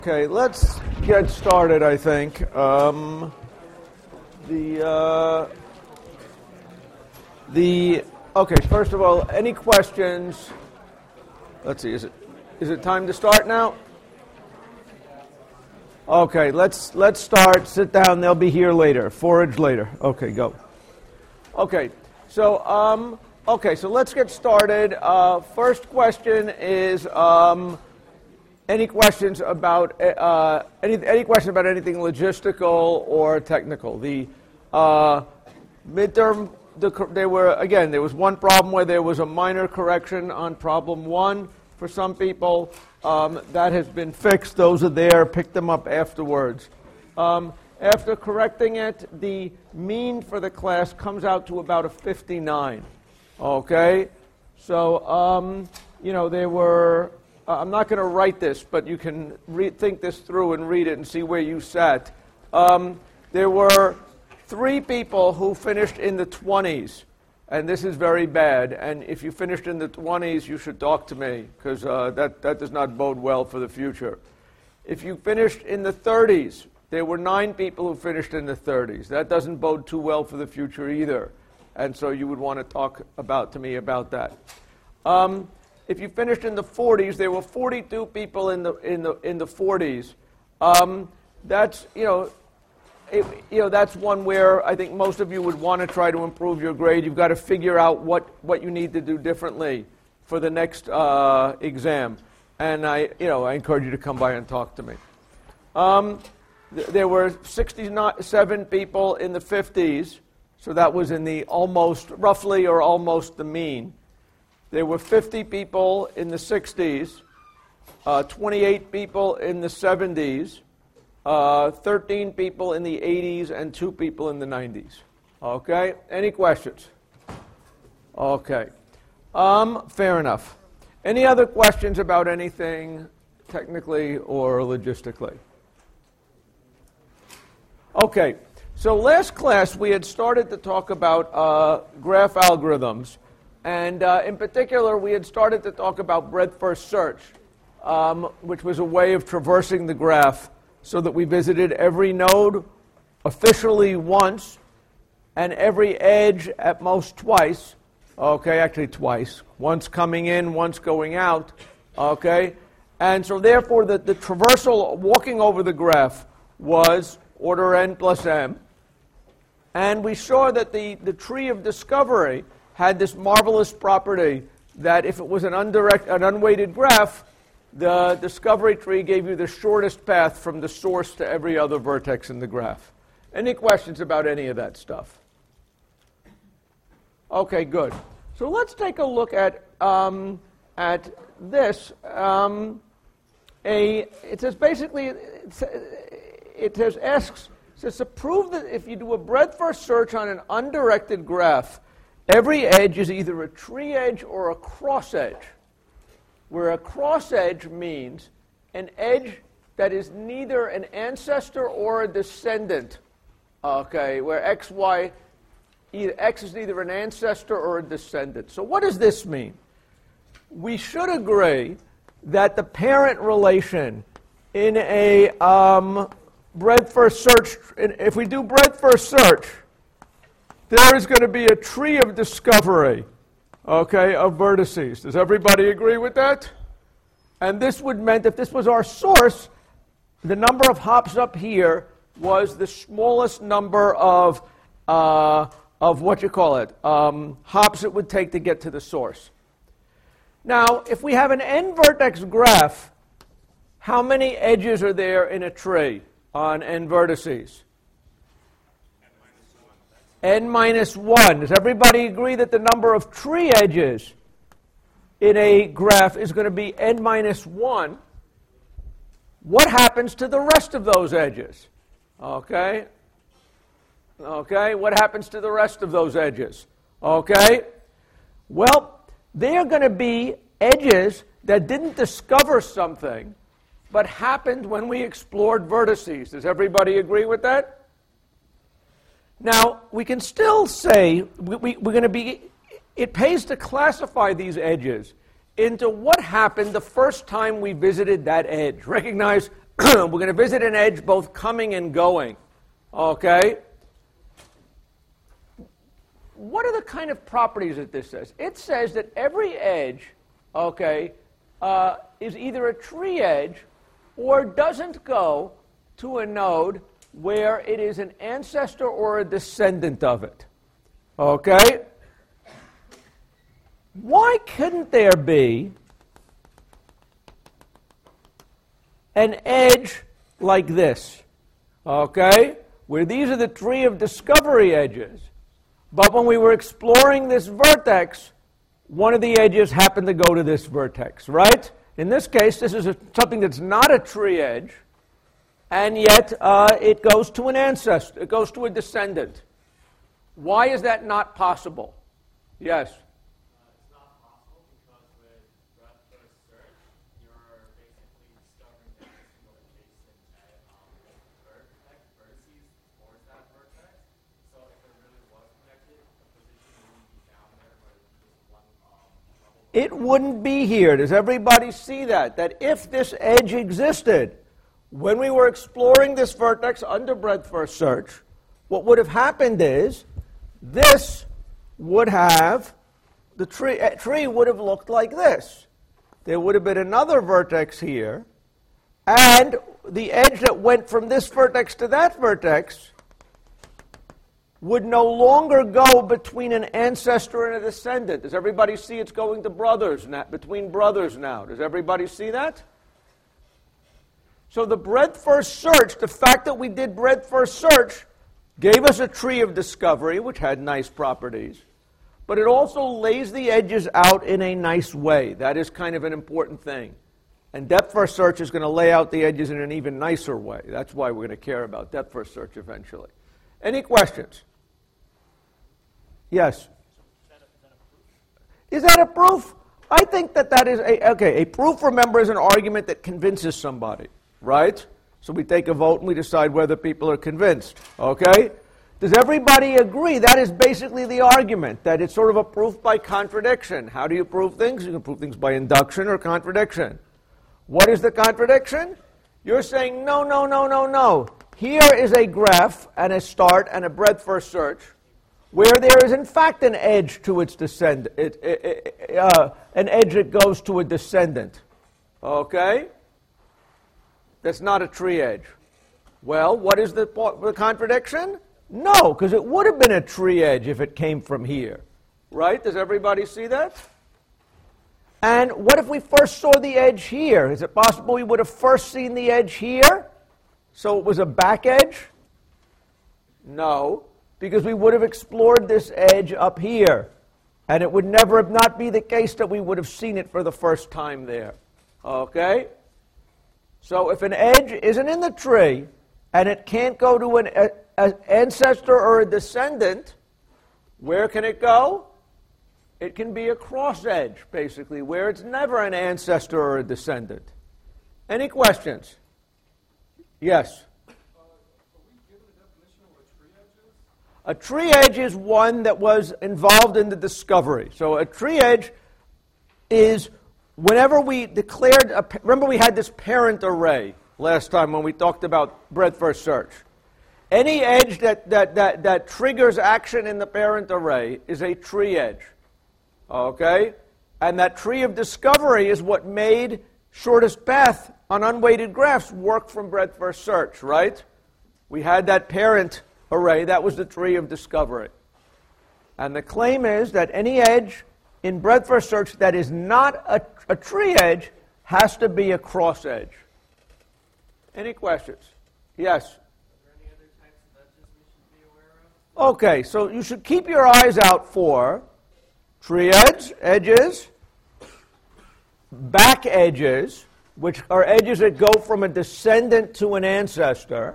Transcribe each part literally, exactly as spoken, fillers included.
Okay, let's get started, I think. Um, the, uh, the, okay, first of all, any questions? Let's see, is it, is it time to start now? Okay, let's, let's start. Sit down, they'll be here later. Forage later. Okay, go. Okay, so, um, okay, so let's get started. Uh, first question is, um, Any questions about uh, any any questions about anything logistical or technical? The uh, midterm, the, they were again. There was one problem where there was a minor correction on problem one for some people. Um, that has been fixed. Those are there. Pick them up afterwards. Um, after correcting it, the mean for the class comes out to about a fifty-nine. Okay, so um, you know there were. Uh, I'm not going to write this, but you can re- think this through and read it and see where you sat. Um, there were three people who finished in the twenties, and this is very bad. And if you finished in the twenties, you should talk to me, because uh, that, that does not bode well for the future. If you finished in the thirties, there were nine people who finished in the thirties. That doesn't bode too well for the future either. And so you would want to talk about to me about that. Um, If you finished in the forties, there were forty-two people in the in the in the forties. Um, that's you know, it, you know that's one where I think most of you would want to try to improve your grade. You've got to figure out what, what you need to do differently for the next uh, exam, and I you know I encourage you to come by and talk to me. Um, th- there were sixty-seven people in the fifties, so that was in the almost roughly or almost the mean. There were fifty people in the sixties, uh, twenty-eight people in the seventies, uh, thirteen people in the eighties, and two people in the nineties. Okay? Any questions? Okay. Um, fair enough. Any other questions about anything technically or logistically? Okay. So last class we had started to talk about uh, graph algorithms. And uh, in particular, we had started to talk about breadth-first search, um, which was a way of traversing the graph so that we visited every node officially once and every edge at most twice. Okay, actually twice. Once coming in, once going out. Okay? And so therefore, the, the traversal, walking over the graph, was order n plus m. And we saw that the, the tree of discovery had this marvelous property that if it was an undirect, an unweighted graph, the discovery tree gave you the shortest path from the source to every other vertex in the graph. Any questions about any of that stuff? Okay, good. So let's take a look at um, at this. Um, a it says basically it says asks it says to prove that if you do a breadth-first search on an undirected graph, every edge is either a tree edge or a cross edge, where a cross edge means an edge that is neither an ancestor or a descendant, okay, where x, y, either x is neither an ancestor or a descendant. So what does this mean? We should agree that the parent relation in a um, breadth-first search, if we do breadth-first search, there is going to be a tree of discovery, okay, of vertices. Does everybody agree with that? And this would mean if this was our source, the number of hops up here was the smallest number of, uh, of what you call it, um, hops it would take to get to the source. Now, if we have an n-vertex graph, how many edges are there in a tree on n vertices? n minus one. Does everybody agree that the number of tree edges in a graph is going to be n minus one? What happens to the rest of those edges? Okay? Okay, what happens to the rest of those edges? Okay? Well, they are going to be edges that didn't discover something, but happened when we explored vertices. Does everybody agree with that? Now, we can still say we, we, we're going to be, it pays to classify these edges into what happened the first time we visited that edge. Recognize we're going to visit an edge both coming and going. Okay? What are the kind of properties that this says? It says that every edge, okay, uh, is either a tree edge or doesn't go to a node where it is an ancestor or a descendant of it. Okay? Why couldn't there be an edge like this? Okay? Where these are the tree of discovery edges. But when we were exploring this vertex, one of the edges happened to go to this vertex, right? In this case, this is a, something that's not a tree edge, and yet uh, it goes to an ancestor, it goes to a descendant. Why is that not possible? Yes? Uh, it's not possible because with breadth first search, you're basically discovering every single adjacent uh, um, vertex, vertices towards that vertex. So if it really was connected, the position wouldn't be down there, but it's just one um, level. It wouldn't be here. Does everybody see that? That if this edge existed, when we were exploring this vertex under breadth first search, what would have happened is this would have, the tree, uh, tree would have looked like this. There would have been another vertex here, and the edge that went from this vertex to that vertex would no longer go between an ancestor and a descendant. Does everybody see it's going to brothers now, between brothers now? Does everybody see that? So the breadth first search, the fact that we did breadth first search, gave us a tree of discovery, which had nice properties. But it also lays the edges out in a nice way. That is kind of an important thing. And depth first search is going to lay out the edges in an even nicer way. That's why we're going to care about depth first search eventually. Any questions? Yes? Is that a proof? I think that that is a, okay, a proof, remember, is an argument that convinces somebody. Right? So we take a vote and we decide whether people are convinced. Okay? Does everybody agree? That is basically the argument, that it's sort of a proof by contradiction. How do you prove things? You can prove things by induction or contradiction. What is the contradiction? You're saying, no, no, no, no, no. Here is a graph and a start and a breadth first search where there is in fact an edge to its descendant, it, it, it, uh, an edge that goes to a descendant. Okay? That's not a tree edge. Well, what is the, the contradiction? No, because it would have been a tree edge if it came from here. Right? Does everybody see that? And what if we first saw the edge here? Is it possible we would have first seen the edge here? So it was a back edge? No, because we would have explored this edge up here. And it would never have not be the case that we would have seen it for the first time there. Okay? So if an edge isn't in the tree, and it can't go to an a, a ancestor or a descendant, where can it go? It can be a cross edge, basically, where it's never an ancestor or a descendant. Any questions? Yes? Uh, are we given a definition of what a tree edge is? A tree edge is one that was involved in the discovery. So a tree edge is whenever we declared, a, remember we had this parent array last time when we talked about breadth first search. Any edge that, that, that, that triggers action in the parent array is a tree edge. Okay? And that tree of discovery is what made shortest path on unweighted graphs work from breadth first search, right? We had that parent array, that was the tree of discovery. And the claim is that any edge in breadth first search that is not a, a tree edge has to be a cross edge. Any questions? Yes? Are there any other types of edges we should be aware of? Okay, so you should keep your eyes out for tree edge, edges, back edges, which are edges that go from a descendant to an ancestor,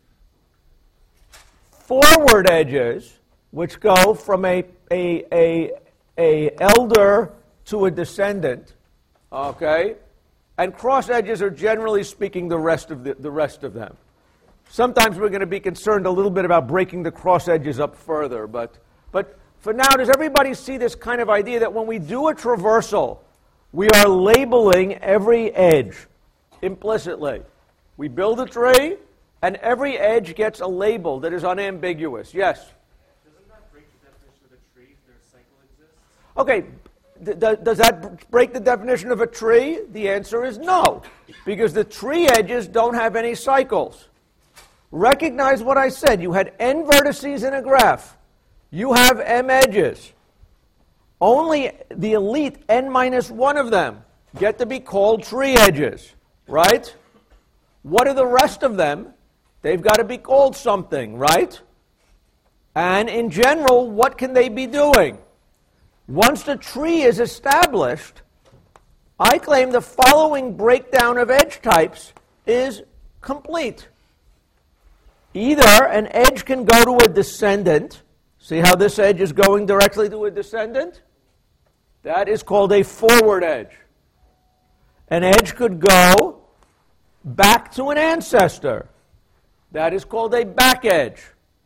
forward edges, which go from a, a, a, a elder to a descendant, okay? And cross edges are generally speaking the rest of the, the rest of them. Sometimes we're going to be concerned a little bit about breaking the cross edges up further, but but for now, does everybody see this kind of idea that when we do a traversal, we are labeling every edge implicitly? We build a tree, and every edge gets a label that is unambiguous. Yes? Doesn't that break the definition of a tree if their cycle exists? Okay, th- th- does that break the definition of a tree? The answer is no, because the tree edges don't have any cycles. Recognize what I said. You had n vertices in a graph. You have m edges. Only the elite n minus one of them get to be called tree edges, right? What are the rest of them? They've got to be called something, right? And in general, what can they be doing? Once the tree is established, I claim the following breakdown of edge types is complete. Either an edge can go to a descendant. See how this edge is going directly to a descendant? That is called a forward edge. An edge could go back to an ancestor. That is called a back edge.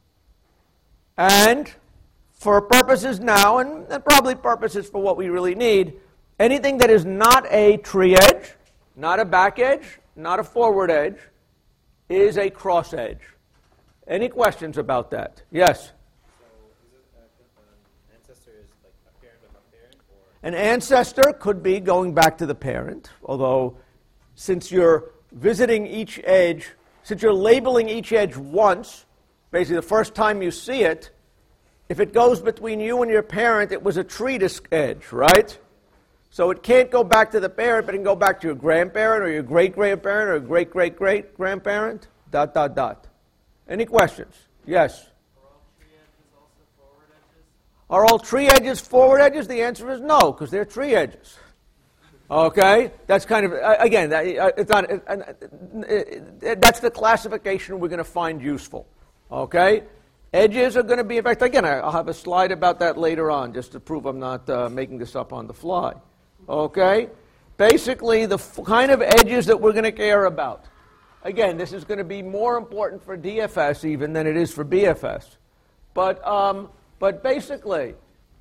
And for purposes now, and, and probably purposes for what we really need, anything that is not a tree edge, not a back edge, not a forward edge, is a cross edge. Any questions about that? Yes? So is it uh, an ancestor is like a parent with a parent? Or? An ancestor could be going back to the parent, although since you're visiting each edge, since you're labeling each edge once, basically the first time you see it, if it goes between you and your parent, it was a treatise edge, right? So it can't go back to the parent, but it can go back to your grandparent or your great-grandparent or great-great-great-grandparent, dot, dot, dot. Any questions? Yes? Are all tree edges also forward edges? Are all tree edges forward edges? The answer is no, because they're tree edges. Okay? That's kind of, again, it's not, that's the classification we're going to find useful. Okay? Edges are going to be, in fact, again, I'll have a slide about that later on, just to prove I'm not uh, making this up on the fly. Okay? Basically, the f- kind of edges that we're going to care about. Again, this is going to be more important for D F S even than it is for B F S. But, um, but basically,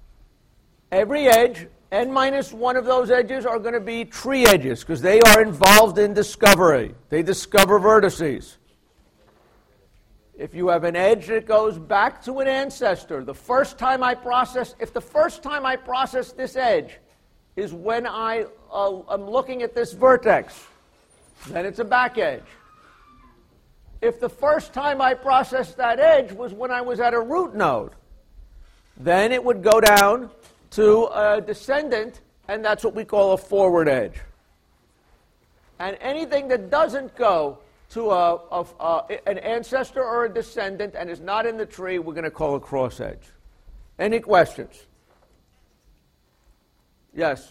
every edge, n minus one of those edges are going to be tree edges because they are involved in discovery. They discover vertices. If you have an edge that goes back to an ancestor, the first time I process, if the first time I process this edge is when I uh, am looking at this vertex, then it's a back edge. If the first time I processed that edge was when I was at a root node, then it would go down to a descendant, and that's what we call a forward edge. And anything that doesn't go to a, a, a, an ancestor or a descendant and is not in the tree, we're going to call a cross edge. Any questions? Yes?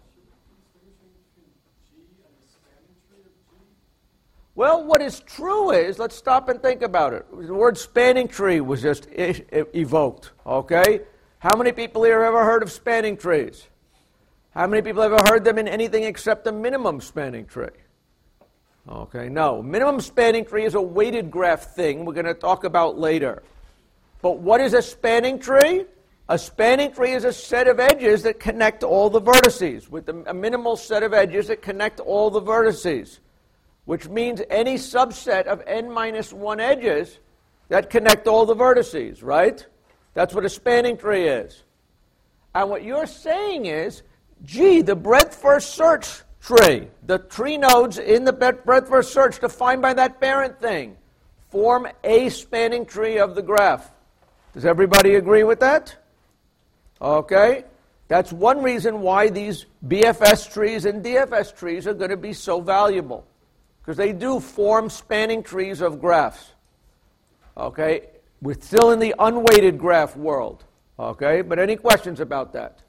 Well, what is true is, let's stop and think about it. The word spanning tree was just e- evoked, okay? How many people here have ever heard of spanning trees? How many people have ever heard them in anything except a minimum spanning tree? Okay, no. Minimum spanning tree is a weighted graph thing we're going to talk about later. But what is a spanning tree? A spanning tree is a set of edges that connect all the vertices, with a minimal set of edges that connect all the vertices, which means any subset of n minus one edges that connect all the vertices, right? That's what a spanning tree is. And what you're saying is, gee, the breadth first search tree, the tree nodes in the breadth first search defined by that parent thing, form a spanning tree of the graph. Does everybody agree with that? Okay. That's one reason why these B F S trees and D F S trees are going to be so valuable, because they do form spanning trees of graphs. Okay. We're still in the unweighted graph world. Okay. But any questions about that?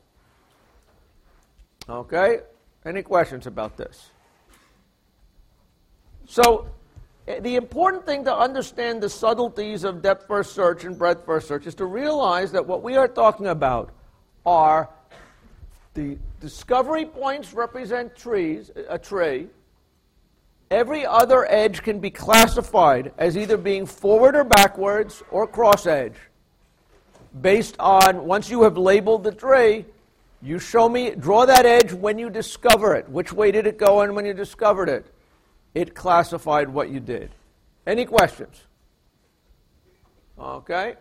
Okay. Any questions about this? So, the important thing to understand the subtleties of depth first search and breadth first search is to realize that what we are talking about are the discovery points represent trees, a tree. Every other edge can be classified as either being forward or backwards or cross edge based on, once you have labeled the tree, you show me, draw that edge when you discover it. Which way did it go and when you discovered it? it classified what you did. Any questions? Okay.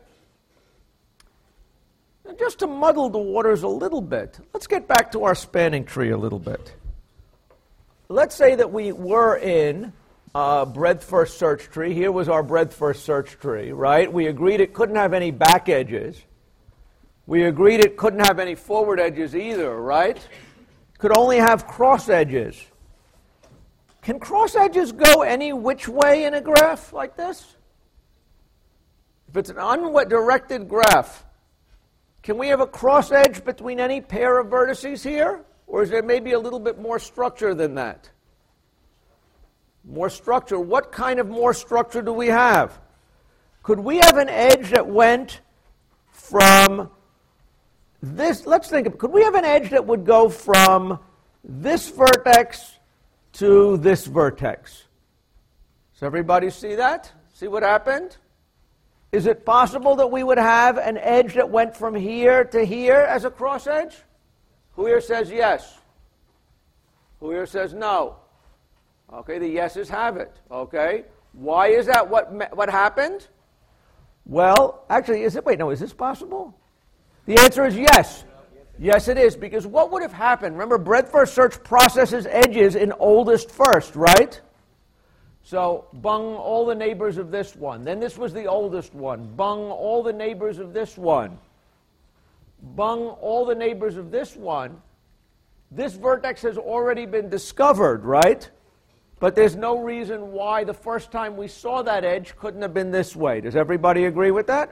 And just to muddle the waters a little bit, let's get back to our spanning tree a little bit. Let's say that we were in a breadth first search tree. Here was our breadth first search tree, right? We agreed it couldn't have any back edges. We agreed it couldn't have any forward edges either, right? Could only have cross edges. Can cross edges go any which way in a graph like this? If it's an undirected graph, can we have a cross edge between any pair of vertices here? Or is there maybe a little bit more structure than that? More structure. What kind of more structure do we have? Could we have an edge that went from this? Let's think of, could we have an edge that would go from this vertex to this vertex? Does everybody see that? See what happened? Is it possible that we would have an edge that went from here to here as a cross edge? Who here says yes? Who here says no? Okay, the yeses have it. Okay, why is that? What what happened? Well, actually, is it? Wait, no, is this possible? The answer is yes. Yes, it is, because what would have happened? Remember, breadth first search processes edges in oldest first, right? So, bung all the neighbors of this one. Then this was the oldest one. Bung all the neighbors of this one. Bung all the neighbors of this one. This vertex has already been discovered, right? But there's no reason why the first time we saw that edge couldn't have been this way. Does everybody agree with that?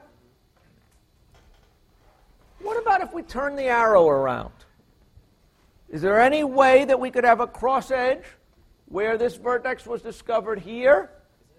What about if we turn the arrow around? Is there any way that we could have a cross edge where this vertex was discovered here?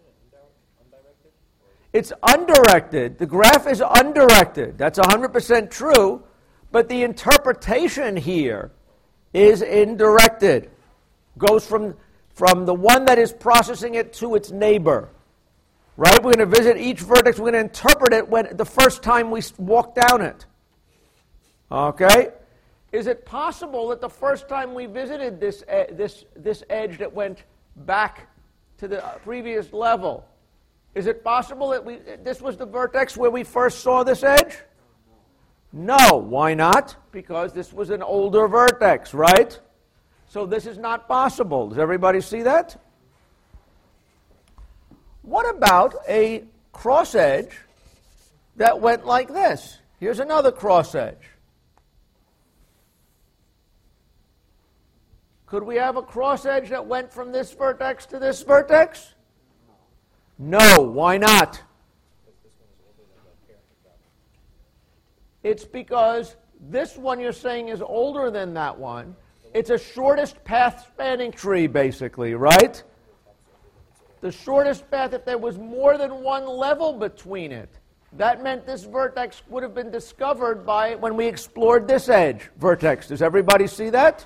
It's undirected. The graph is undirected. That's one hundred percent true. But the interpretation here is indirected. Goes from, from the one that is processing it to its neighbor. Right? We're going to visit each vertex. We're going to interpret it when the first time we walk down it. Okay? Is it possible that the first time we visited this, uh, this, this edge that went back to the previous level, is it possible that we, this was the vertex where we first saw this edge? No. Why not? Because this was an older vertex, right? So this is not possible. Does everybody see that? What about a cross edge that went like this? Here's another cross edge. Could we have a cross edge that went from this vertex to this vertex? No. Why not? It's because this one you're saying is older than that one. It's a shortest path spanning tree, basically, right? The shortest path, if there was more than one level between it, that meant this vertex would have been discovered by when we explored this edge vertex. Does everybody see that?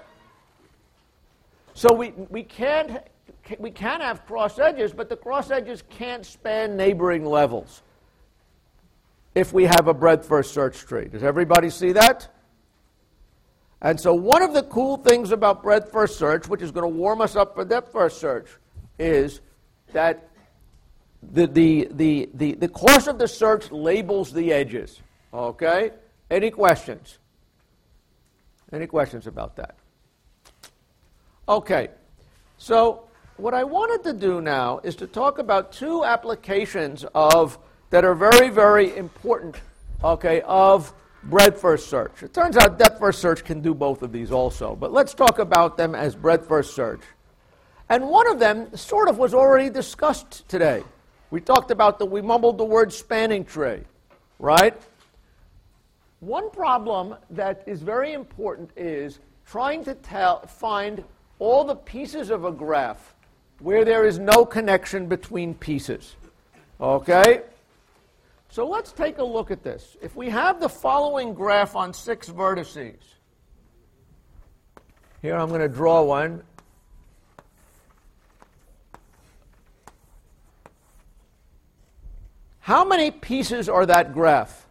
So we, we, can't, we can have cross edges, but the cross edges can't span neighboring levels if we have a breadth first search tree. Does everybody see that? And so one of the cool things about breadth first search, which is going to warm us up for depth first search, is that the, the, the, the, the course of the search labels the edges. Okay? Any questions? Any questions about that? Okay, so what I wanted to do now is to talk about two applications of that are very, very important, okay, of breadth first search. It turns out depth first search can do both of these also, but let's talk about them as breadth first search. And one of them sort of was already discussed today. We talked about the, we mumbled the word spanning tree, right? One problem that is very important is trying to tell, find all the pieces of a graph where there is no connection between pieces. Okay? So let's take a look at this. If we have the following graph on six vertices, here I'm going to draw one. How many pieces are that graph?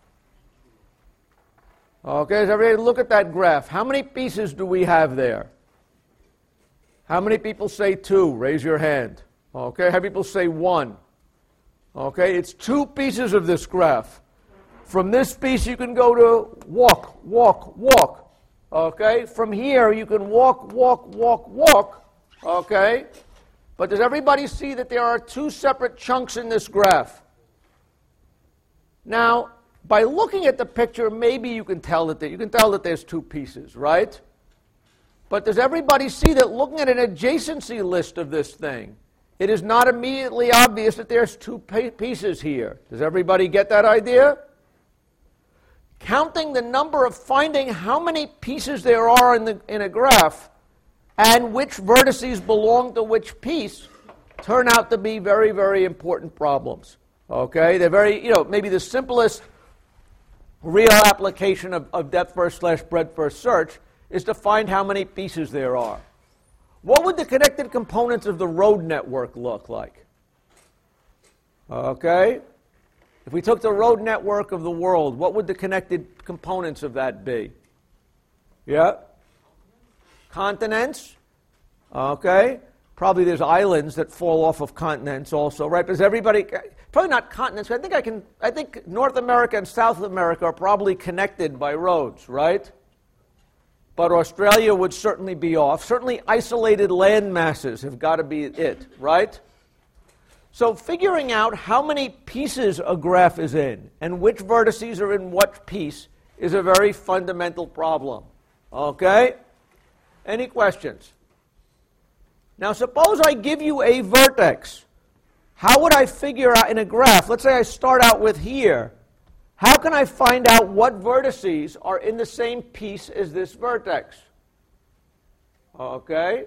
Okay, so everybody look at that graph. How many pieces do we have there? How many people say two? Raise your hand. Okay, have people say one. Okay, it's two pieces of this graph. From this piece you can go to walk, walk, walk. Okay, from here you can walk, walk, walk, walk. Okay, but does everybody see that there are two separate chunks in this graph? Now, by looking at the picture, maybe you can tell that there, you can tell that there's two pieces, right? But does everybody see that looking at an adjacency list of this thing, it is not immediately obvious that there's two pieces here? Does everybody get that idea? Counting the number of finding how many pieces there are in, the, in a graph and which vertices belong to which piece turn out to be very, very important problems. Okay? They're very, you know, maybe the simplest real application of, of depth first slash breadth first search is to find how many pieces there are. What would the connected components of the road network look like? Okay? If we took the road network of the world, what would the connected components of that be? Yeah? Continents? Okay? Probably there's islands that fall off of continents also, right? Because everybody, probably not continents, I think I can, I think North America and South America are probably connected by roads, right? But Australia would certainly be off. Certainly isolated land masses have got to be it, right? So figuring out how many pieces a graph is in and which vertices are in what piece is a very fundamental problem. Okay? Any questions? Now suppose I give you a vertex. How would I figure out in a graph? Let's say I start out with here. How can I find out what vertices are in the same piece as this vertex? Okay?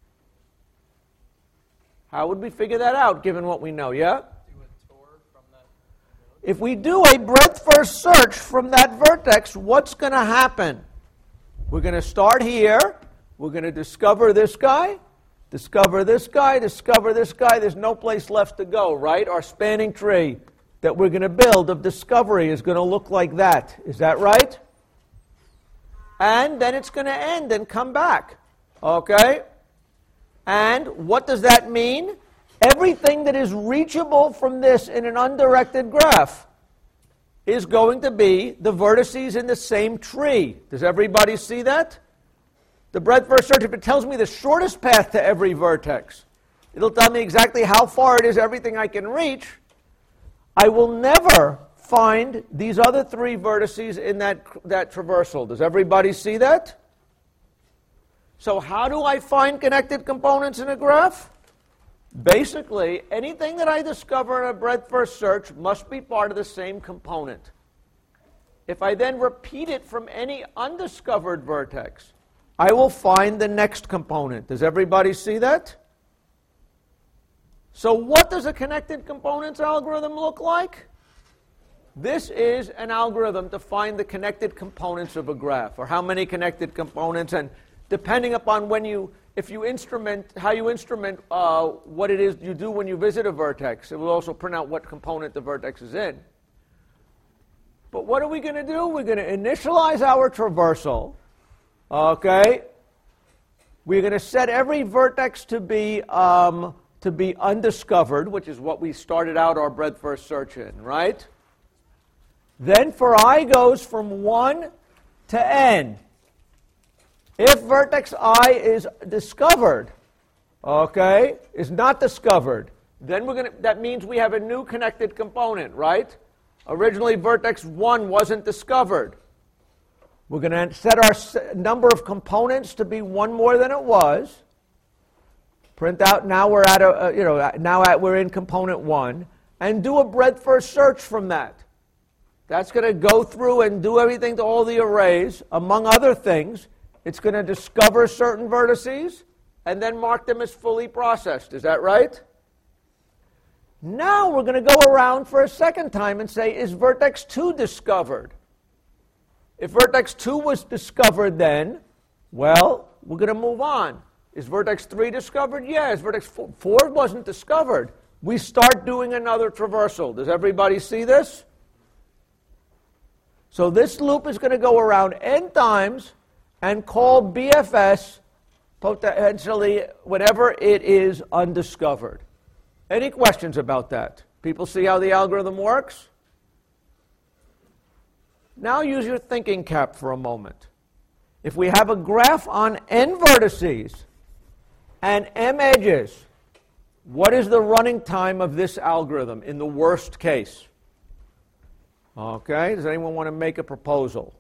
How would we figure that out, given what we know, yeah? Do a tour from that node. If we do a breadth first search from that vertex, what's going to happen? We're going to start here. We're going to discover this guy, discover this guy, discover this guy. There's no place left to go, right? Our spanning tree that we're going to build of discovery is going to look like that. Is that right? And then it's going to end and come back. Okay? And what does that mean? Everything that is reachable from this in an undirected graph is going to be the vertices in the same tree. Does everybody see that? The breadth first search, if it tells me the shortest path to every vertex, it'll tell me exactly how far it is everything I can reach. I will never find these other three vertices in that, that traversal. Does everybody see that? So how do I find connected components in a graph? Basically, anything that I discover in a breadth first search must be part of the same component. If I then repeat it from any undiscovered vertex, I will find the next component. Does everybody see that? So what does a connected components algorithm look like? This is an algorithm to find the connected components of a graph, or how many connected components, and depending upon when you, if you instrument, how you instrument uh, what it is you do when you visit a vertex, it will also print out what component the vertex is in. But what are we going to do? We're going to initialize our traversal. Okay? We're going to set every vertex to be um, to be undiscovered, which is what we started out our breadth first search in, right? Then for I goes from one to n. If vertex I is discovered, okay, is not discovered, then we're going to, that means we have a new connected component, right? Originally vertex one wasn't discovered. We're going to set our number of components to be one more than it was. Print out, now we're at a, you know, now at, we're in component one, and do a breadth first search from that. That's going to go through and do everything to all the arrays. Among other things, it's going to discover certain vertices and then mark them as fully processed. Is that right? Now we're going to go around for a second time and say, is vertex two discovered? If vertex two was discovered then, well, we're going to move on. Is vertex three discovered? Yes. Vertex four, four wasn't discovered. We start doing another traversal. Does everybody see this? So this loop is going to go around n times and call B F S potentially whenever it is undiscovered. Any questions about that? People see how the algorithm works? Now use your thinking cap for a moment. If we have a graph on n vertices and m edges, what is the running time of this algorithm in the worst case? Okay, does anyone want to make a proposal?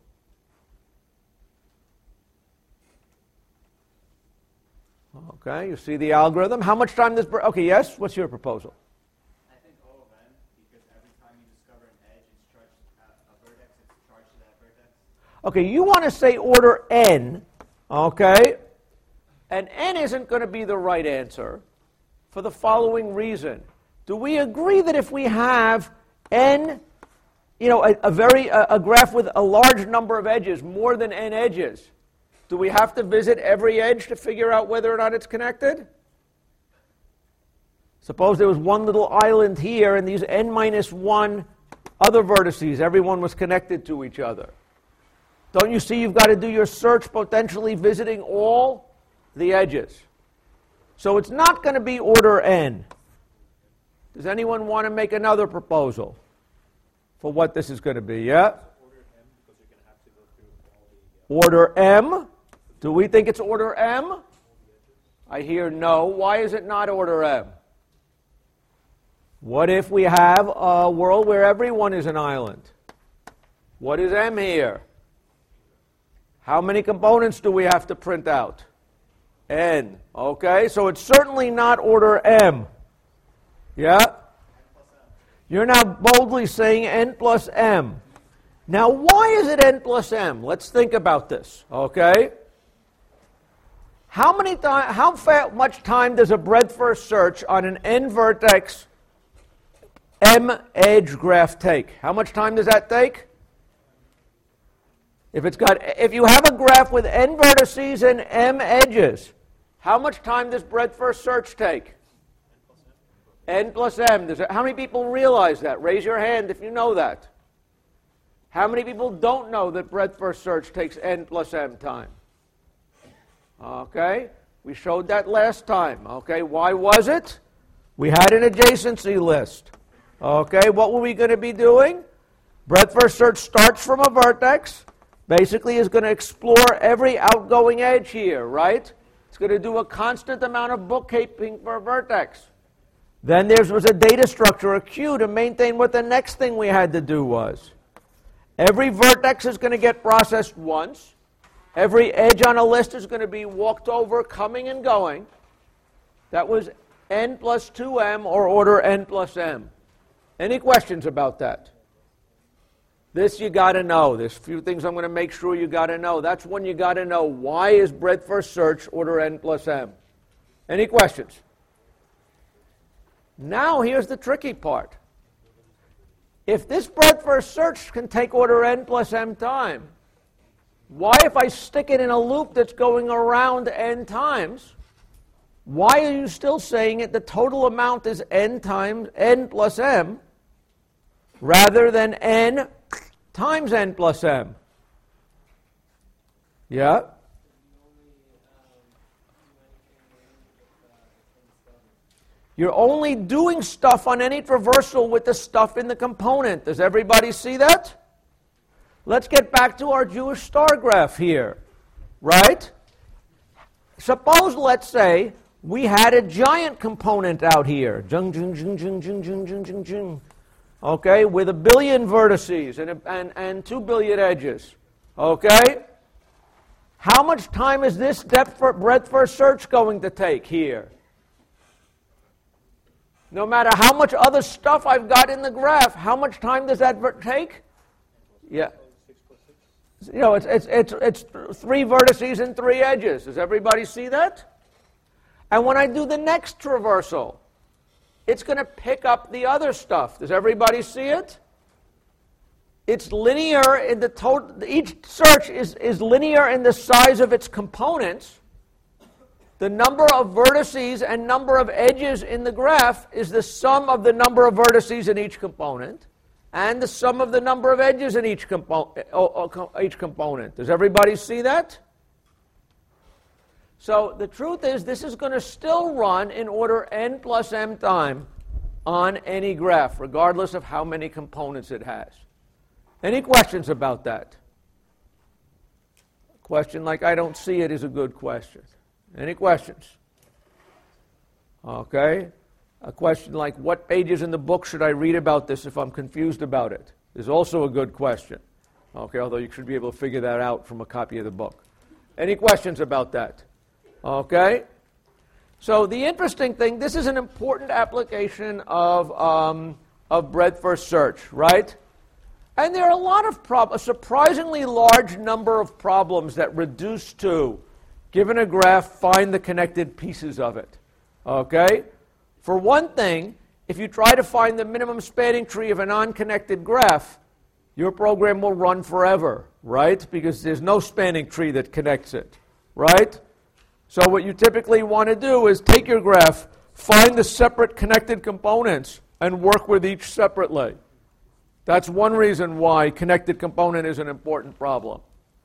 Okay, you see the algorithm. How much time does... Okay, yes? What's your proposal? I think O of n, because every time you discover an edge, it's charged at a vertex, it's charged to that vertex. Okay, you want to say order n, okay? And n isn't going to be the right answer for the following reason. Do we agree that if we have n, you know, a, a very a, a graph with a large number of edges, more than n edges, do we have to visit every edge to figure out whether or not it's connected? Suppose there was one little island here and these n minus one other vertices, everyone was connected to each other. Don't you see you've got to do your search potentially visiting all the edges? So it's not going to be order n. Does anyone want to make another proposal for what this is going to be? Yeah? Order m. Do we think it's order m? I hear no. Why is it not order m? What if we have a world where everyone is an island? What is m here? How many components do we have to print out? N. Okay, so it's certainly not order m. Yeah? You're now boldly saying n plus m. Now, why is it n plus m? Let's think about this, okay? How many time, how fa- much time does a breadth-first search on an n-vertex m-edge graph take? How much time does that take? If it's got, if you have a graph with n vertices and m edges, how much time does breadth-first search take? N plus m. Does it, how many people realize that? Raise your hand if you know that. How many people don't know that breadth-first search takes n plus m time? Okay, we showed that last time. Okay, why was it? We had an adjacency list. Okay, what were we going to be doing? Breadth-first search starts from a vertex, basically is going to explore every outgoing edge here, right? It's going to do a constant amount of bookkeeping for a vertex. Then there was a data structure, a queue, to maintain what the next thing we had to do was. Every vertex is going to get processed once. Every edge on a list is going to be walked over, coming and going. That was n plus two m, or order n plus m. Any questions about that? This you got to know. There's a few things I'm going to make sure you got to know. That's one you got to know. Why is breadth-first search order n plus m? Any questions? Now here's the tricky part. If this breadth-first search can take order n plus m time, why, if I stick it in a loop that's going around n times, why are you still saying it the total amount is n times n plus m rather than n times n plus m? Yeah? You're only doing stuff on any traversal with the stuff in the component. Does everybody see that? Let's get back to our Jewish star graph here, right? Suppose, let's say, we had a giant component out here, jung, jung, jung, jung, jung, jung, jung, jung, jung, okay, with a billion vertices and, a, and, and two billion edges, okay? How much time is this depth for, breadth first search going to take here? No matter how much other stuff I've got in the graph, how much time does that ver- take? Yeah. You know, it's, it's, it's, it's three vertices and three edges. Does everybody see that? And when I do the next traversal, it's going to pick up the other stuff. Does everybody see it? It's linear in the total. Each search is, is linear in the size of its components. The number of vertices and number of edges in the graph is the sum of the number of vertices in each component and the sum of the number of edges in each, compo- each component. Does everybody see that? So the truth is this is going to still run in order n plus m time on any graph, regardless of how many components it has. Any questions about that? A question like I don't see it is a good question. Any questions? Okay. A question like what pages in the book should I read about this if I'm confused about it is also a good question. Okay, although you should be able to figure that out from a copy of the book. Any questions about that? Okay. So the interesting thing, this is an important application of, um, of breadth-first search, right? And there are a lot of problems, a surprisingly large number of problems that reduce to, given a graph, find the connected pieces of it. Okay? For one thing, if you try to find the minimum spanning tree of a non-connected graph, your program will run forever, right? Because there's no spanning tree that connects it, right? So what you typically want to do is take your graph, find the separate connected components, and work with each separately. That's one reason why connected component is an important problem.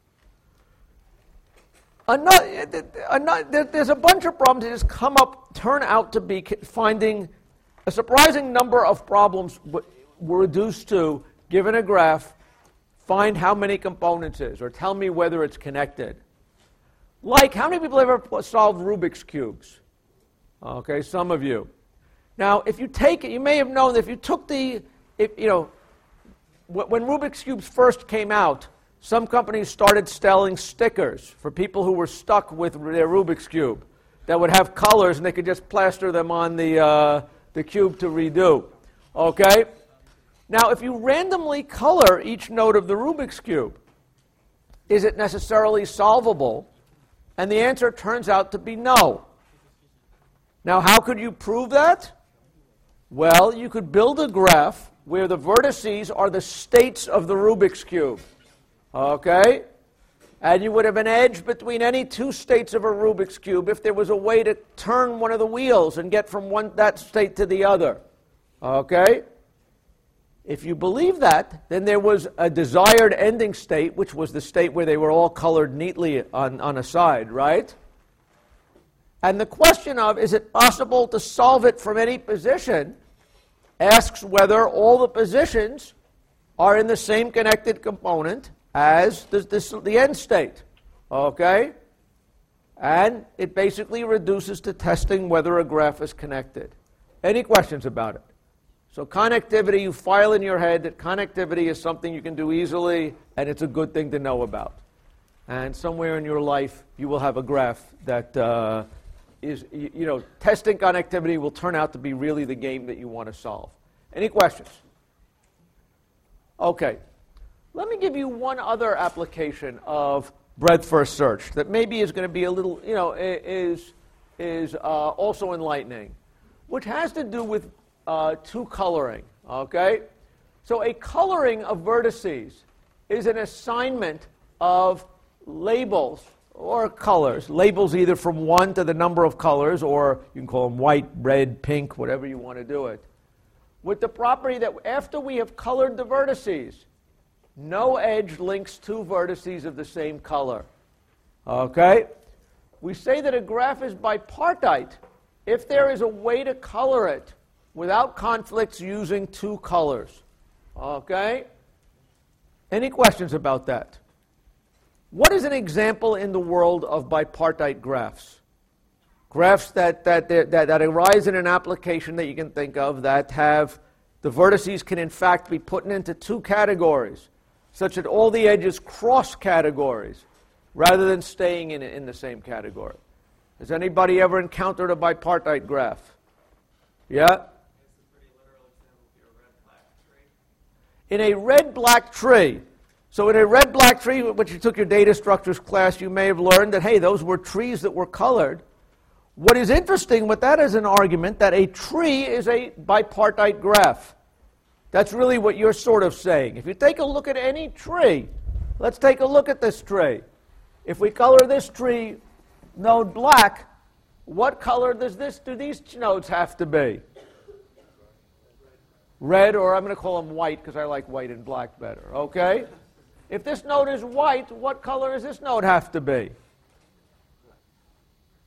Another, another, there's a bunch of problems that just come up, turn out to be finding a surprising number of problems were reduced to, given a graph, find how many components is, or tell me whether it's connected. Like, how many people have ever solved Rubik's Cubes? Okay, some of you. Now, if you take it, you may have known that if you took the, if, you know, when Rubik's Cubes first came out, some companies started selling stickers for people who were stuck with their Rubik's Cube that would have colors and they could just plaster them on the, uh, the cube to redo. Okay? Now, if you randomly color each node of the Rubik's Cube, is it necessarily solvable? And the answer turns out to be no. Now, how could you prove that? Well, you could build a graph where the vertices are the states of the Rubik's Cube. Okay? And you would have an edge between any two states of a Rubik's Cube if there was a way to turn one of the wheels and get from one that state to the other. Okay? If you believe that, then there was a desired ending state, which was the state where they were all colored neatly on, on a side, right? And the question of, is it possible to solve it from any position, asks whether all the positions are in the same connected component as the, the, the end state, okay? And it basically reduces to testing whether a graph is connected. Any questions about it? So connectivity, you file in your head that connectivity is something you can do easily, and it's a good thing to know about. And somewhere in your life, you will have a graph that uh, is, you, you know, testing connectivity will turn out to be really the game that you want to solve. Any questions? Okay. Let me give you one other application of breadth-first search that maybe is going to be a little, you know, is, is uh, also enlightening, which has to do with Uh, two coloring, okay? So a coloring of vertices is an assignment of labels or colors. Labels either from one to the number of colors, or you can call them white, red, pink, whatever you want to do it, with the property that after we have colored the vertices, no edge links two vertices of the same color, okay? We say that a graph is bipartite if there is a way to color it without conflicts using two colors. Okay? Any questions about that? What is an example in the world of bipartite graphs? Graphs that, that, that, that arise in an application that you can think of that have the vertices can in fact be put into two categories, such that all the edges cross categories rather than staying in, in the same category. Has anybody ever encountered a bipartite graph? Yeah? In a red-black tree. So in a red-black tree, which you took your data structures class, you may have learned that, hey, those were trees that were colored. What is interesting with that is an argument that a tree is a bipartite graph. That's really what you're sort of saying. If you take a look at any tree, let's take a look at this tree. If we color this tree node black, what color does this, do these nodes have to be? Red, or I'm going to call them white because I like white and black better, okay? If this node is white, what color does this node have to be?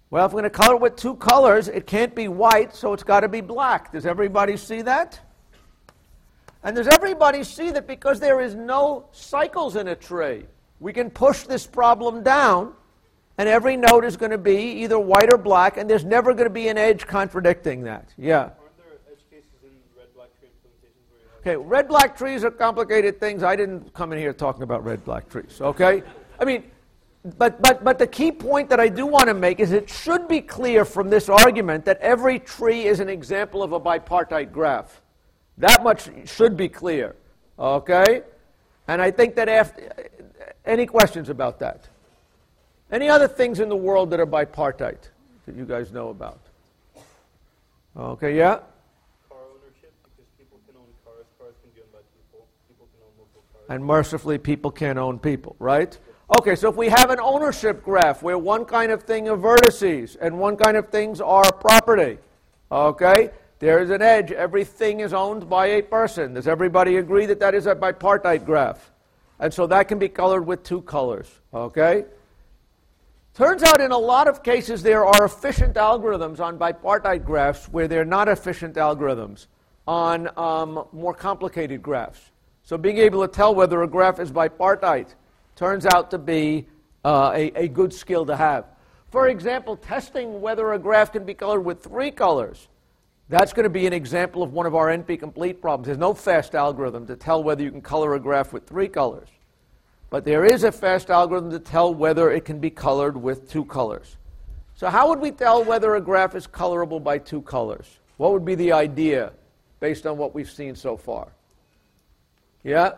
Well, if we're going to color it with two colors, it can't be white, so it's got to be black. Does everybody see that? And does everybody see that because there is no cycles in a tree, we can push this problem down, and every node is going to be either white or black, and there's never going to be an edge contradicting that. Yeah. Aren't there edge cases in red-black tree implementations where you have... Okay, red-black trees are complicated things. I didn't come in here talking about red-black trees, okay? I mean, but, but, but the key point that I do want to make is it should be clear from this argument that every tree is an example of a bipartite graph. That much should be clear, okay? And I think that after... Any questions about that? Any other things in the world that are bipartite that you guys know about? Okay, yeah? Car ownership, because people can own cars. Cars can be owned by people. People can own multiple cars. And mercifully, people can't own people, right? Okay, so if we have an ownership graph where one kind of thing are vertices and one kind of things are property, okay, there is an edge. Everything is owned by a person. Does everybody agree that that is a bipartite graph? And so that can be colored with two colors, okay? Turns out in a lot of cases there are efficient algorithms on bipartite graphs where they're not efficient algorithms on um, more complicated graphs. So being able to tell whether a graph is bipartite turns out to be uh, a, a good skill to have. For example, testing whether a graph can be colored with three colors. That's going to be an example of one of our N P-complete problems. There's no fast algorithm to tell whether you can color a graph with three colors. But there is a fast algorithm to tell whether it can be colored with two colors. So how would we tell whether a graph is colorable by two colors? What would be the idea based on what we've seen so far? Yeah?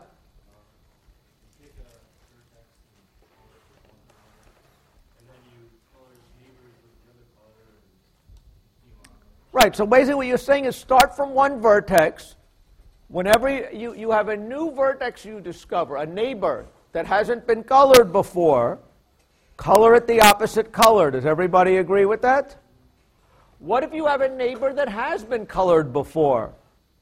Right, so basically what you're saying is start from one vertex. Whenever you, you have a new vertex you discover, a neighbor that hasn't been colored before, color it the opposite color. Does everybody agree with that? What if you have a neighbor that has been colored before?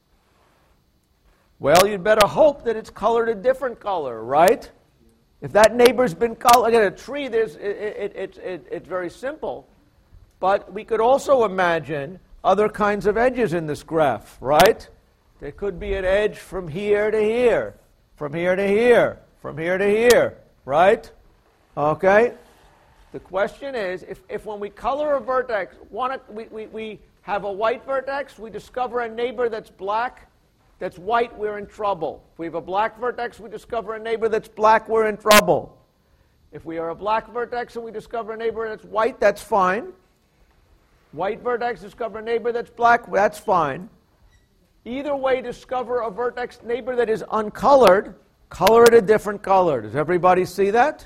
Well, you'd better hope that it's colored a different color, right? If that neighbor's been colored, again, a tree, there's, it, it, it, it, it's very simple. But we could also imagine other kinds of edges in this graph, right? There could be an edge from here to here, from here to here, from here to here, right? Okay? The question is, if, if when we color a vertex, one, we, we, we have a white vertex, we discover a neighbor that's black, that's white, we're in trouble. If we have a black vertex, we discover a neighbor that's black, we're in trouble. If we are a black vertex and we discover a neighbor that's white, that's fine. White vertex, discover a neighbor that's black, that's fine. Either way, discover a vertex neighbor that is uncolored, color it a different color. Does everybody see that?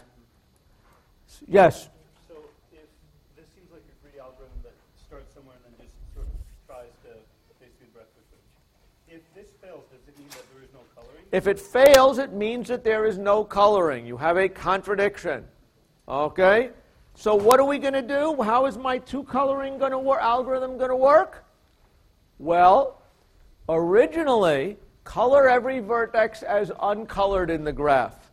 Yes? So if this seems like a greedy algorithm that starts somewhere and then just sort of tries to basically breadth search. If this fails, does it mean that there is no coloring? If it fails, it means that there is no coloring. You have a contradiction. Okay? So what are we going to do? How is my two-coloring going to work? Algorithm going to work? Well, originally, color every vertex as uncolored in the graph.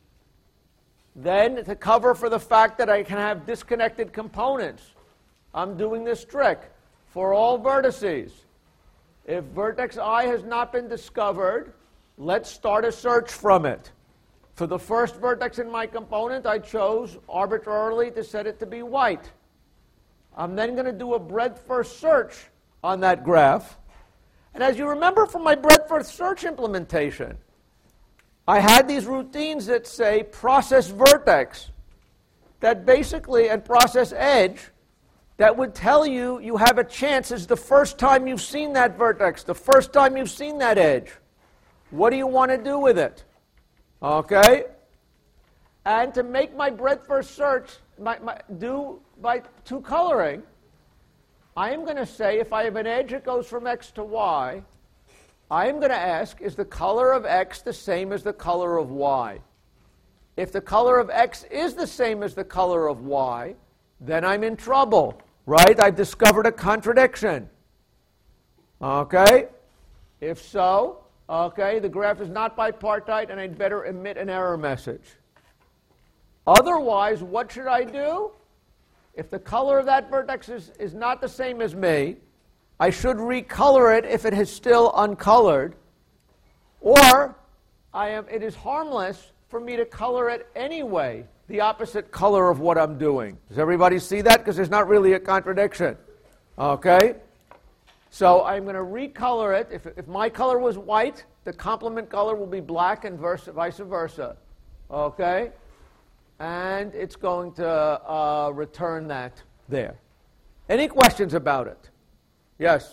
Then, to cover for the fact that I can have disconnected components, I'm doing this trick for all vertices. If vertex I has not been discovered, let's start a search from it. For the first vertex in my component, I chose arbitrarily to set it to be white. I'm then going to do a breadth-first search on that graph. And as you remember from my breadth-first search implementation, I had these routines that say process vertex, that basically, and process edge, that would tell you you have a chance. It's the first time you've seen that vertex, the first time you've seen that edge. What do you want to do with it? Okay? And to make my breadth-first search my, my, do by two coloring, I am going to say if I have an edge that goes from X to Y, I am going to ask, is the color of X the same as the color of Y? If the color of X is the same as the color of Y, then I'm in trouble, right? I've discovered a contradiction. Okay? If so, okay, the graph is not bipartite, and I'd better emit an error message. Otherwise, what should I do? if the color of that vertex is, is not the same as me, I should recolor it if it is still uncolored, or I am, it is harmless for me to color it anyway, the opposite color of what I'm doing. Does everybody see that? Because there's not really a contradiction. Okay? So I'm going to recolor it. If, if my color was white, the complement color will be black and versa, vice versa. Okay? And it's going to uh, return that there. Any questions about it? Yes?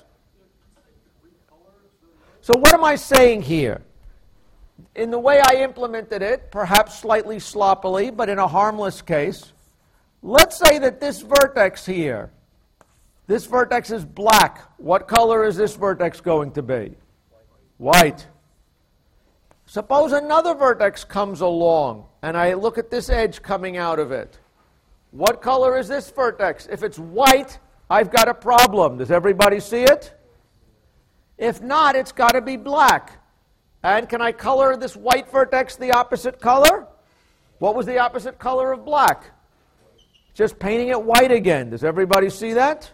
So what am I saying here? In the way I implemented it, perhaps slightly sloppily, but in a harmless case, let's say that this vertex here, this vertex is black. What color is this vertex going to be? White. Suppose another vertex comes along, and I look at this edge coming out of it. What color is this vertex? If it's white, I've got a problem. Does everybody see it? If not, it's got to be black. And can I color this white vertex the opposite color? What was the opposite color of black? Just painting it white again. Does everybody see that?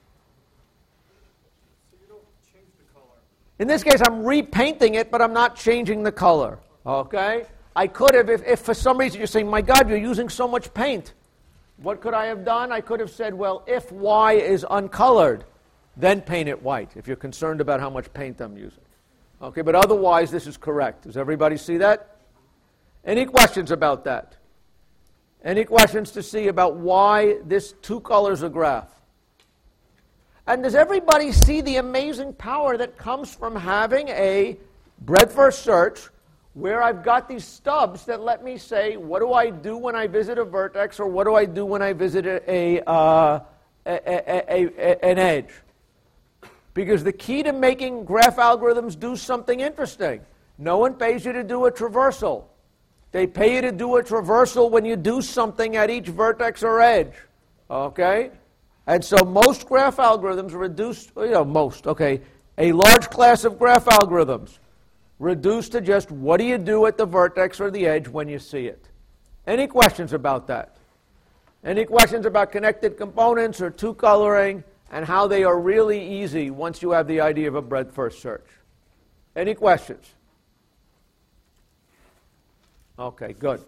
So you don't change the color. In this case, I'm repainting it, but I'm not changing the color. Okay? I could have, if, if for some reason you're saying, my God, you're using so much paint. What could I have done? I could have said, well, if Y is uncolored, then paint it white, if you're concerned about how much paint I'm using. Okay, but otherwise, this is correct. Does everybody see that? Any questions about that? Any questions to see about why this two colors a graph? And does everybody see the amazing power that comes from having a breadth-first search where I've got these stubs that let me say, what do I do when I visit a vertex, or what do I do when I visit a, a, uh, a, a, a, a an edge? Because the key to making graph algorithms do something interesting. No one pays you to do a traversal. They pay you to do a traversal when you do something at each vertex or edge. Okay? And so most graph algorithms reduce, you know, most, okay, a large class of graph algorithms reduced to just what do you do at the vertex or the edge when you see it. Any questions about that? Any questions about connected components or two coloring? And how they are really easy once you have the idea of a breadth-first search. Any questions? Okay, good.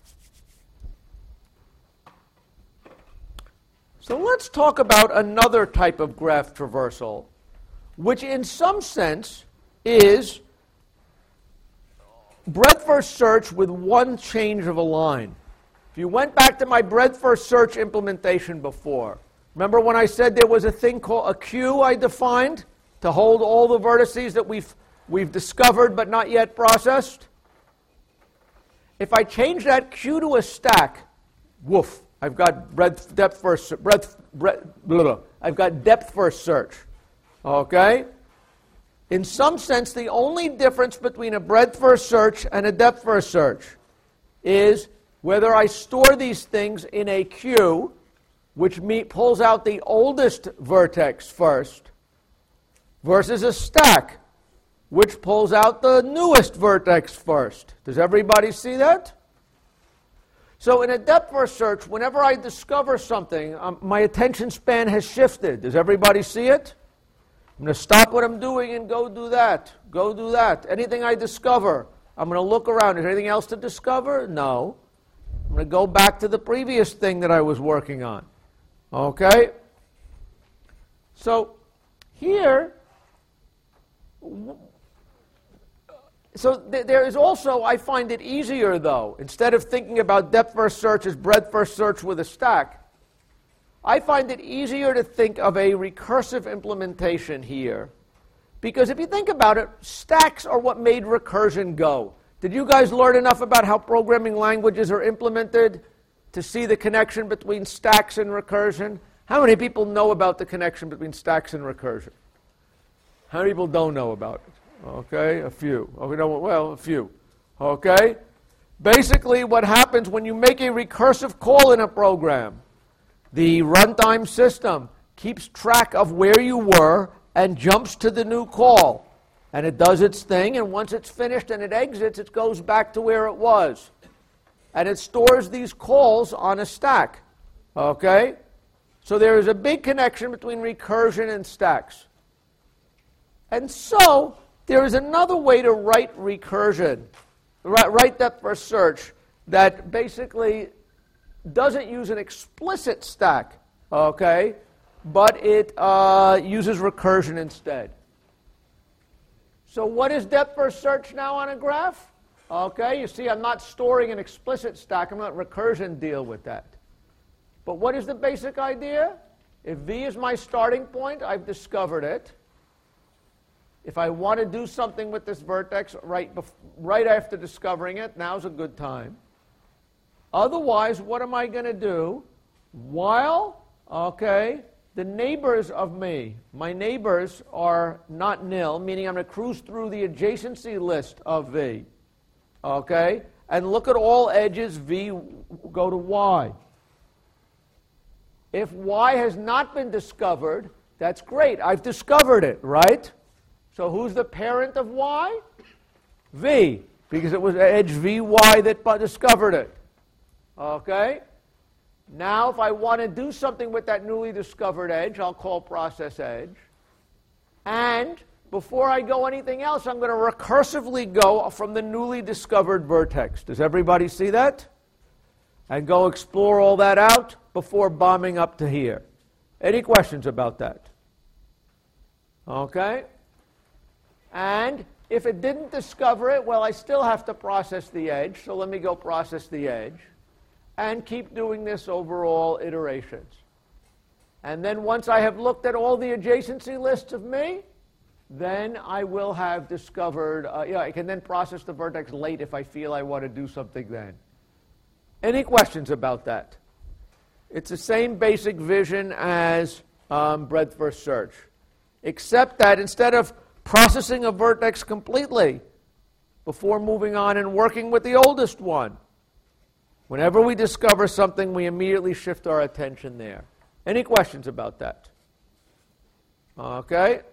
So let's talk about another type of graph traversal, which in some sense is breadth-first search with one change of a line. If you went back to my breadth-first search implementation before, remember when I said there was a thing called a queue I defined to hold all the vertices that we've, we've discovered but not yet processed? If I change that queue to a stack, woof, I've got breadth, depth first, breadth, breadth, blah, blah, I've got depth first search. Okay? In some sense, the only difference between a breadth first search and a depth first search is whether I store these things in a queue, which me, pulls out the oldest vertex first, versus a stack, which pulls out the newest vertex first. Does everybody see that? So in a depth-first search, whenever I discover something, um, my attention span has shifted. Does everybody see it? I'm going to stop what I'm doing and go do that. Go do that. Anything I discover, I'm going to look around. Is there anything else to discover? No. I'm going to go back to the previous thing that I was working on. Okay? So here, so th- there is also, I find it easier though, instead of thinking about depth-first search as breadth-first search with a stack, I find it easier to think of a recursive implementation here. Because if you think about it, stacks are what made recursion go. Did you guys learn enough about how programming languages are implemented to see the connection between stacks and recursion? How many people know about the connection between stacks and recursion? How many people don't know about it? Okay, a few. Okay, no, well, a few. Okay? Basically, what happens when you make a recursive call in a program, the runtime system keeps track of where you were and jumps to the new call. And it does its thing, and once it's finished and it exits, it goes back to where it was. And it stores these calls on a stack. Okay? So there is a big connection between recursion and stacks. And so there is another way to write recursion, write, write depth first search, that basically doesn't use an explicit stack, okay, but it uh, uses recursion instead. So what is depth first search now on a graph? Okay, you see I'm not storing an explicit stack. I'm not recursion deal with that. But what is the basic idea? If V is my starting point, I've discovered it. If I want to do something with this vertex right, bef- right after discovering it, now's a good time. Otherwise, what am I going to do? While, okay, the neighbors of me, my neighbors are not nil, meaning I'm going to cruise through the adjacency list of V, okay, and look at all edges V go to Y. If Y has not been discovered, that's great. I've discovered it, right? So who's the parent of Y? V, because it was edge V Y that discovered it. Okay? Now, if I want to do something with that newly discovered edge, I'll call process edge. And before I go anything else, I'm going to recursively go from the newly discovered vertex. Does everybody see that? And go explore all that out before bombing up to here. Any questions about that? Okay? And if it didn't discover it, well, I still have to process the edge, so let me go process the edge and keep doing this over all iterations. And then once I have looked at all the adjacency lists of me, then I will have discovered, uh, yeah, I can then process the vertex late if I feel I want to do something then. Any questions about that? It's the same basic vision as um, breadth first search, except that instead of processing a vertex completely before moving on and working with the oldest one, whenever we discover something, we immediately shift our attention there. Any questions about that? Okay.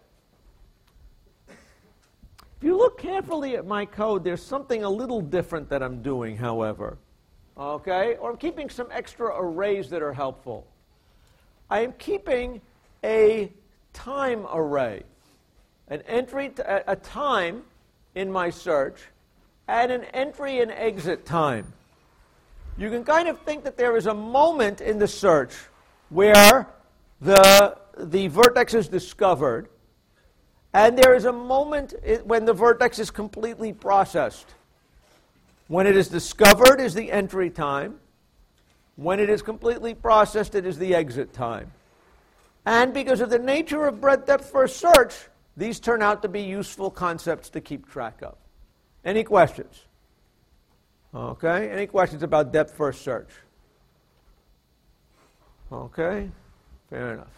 If you look carefully at my code, there's something a little different that I'm doing, however. Okay? Or I'm keeping some extra arrays that are helpful. I am keeping a time array, an entry, to, a time in my search, and an entry and exit time. You can kind of think that there is a moment in the search where the, the vertex is discovered, and there is a moment when the vertex is completely processed. When it is discovered is the entry time. When it is completely processed, it is the exit time. And because of the nature of breadth depth first search, these turn out to be useful concepts to keep track of. Any questions? Okay, any questions about depth first search? Okay, fair enough.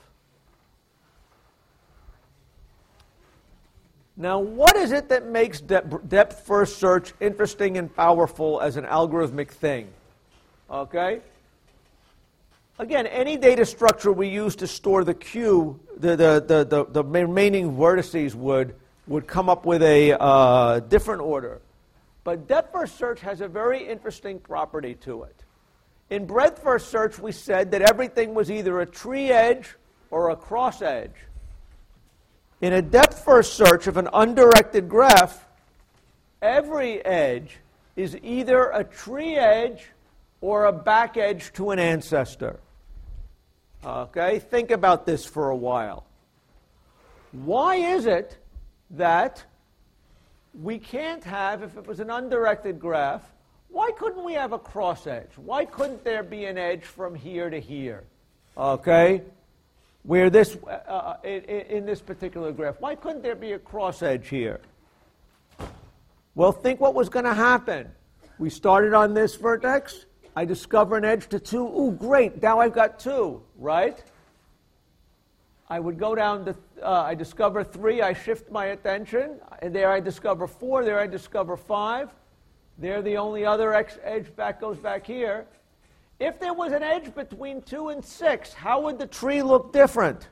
Now, what is it that makes depth, depth first search interesting and powerful as an algorithmic thing? Okay? Again, any data structure we use to store the queue, the, the, the, the, the remaining vertices would, would come up with a uh, different order. But depth first search has a very interesting property to it. In breadth first search, we said that everything was either a tree edge or a cross edge. In a depth first search of an undirected graph, every edge is either a tree edge or a back edge to an ancestor. Okay, think about this for a while. Why is it that we can't have, if it was an undirected graph, why couldn't we have a cross edge? Why couldn't there be an edge from here to here? Okay? Where this, uh, in, in this particular graph, why couldn't there be a cross edge here? Well, think what was going to happen. We started on this vertex. I discover an edge to two. Ooh, great. Now I've got two, right? I would go down to, uh, I discover three. I shift my attention. And there I discover four. There I discover five. There the only other X edge back goes back here. If there was an edge between two and six, how would the tree look different?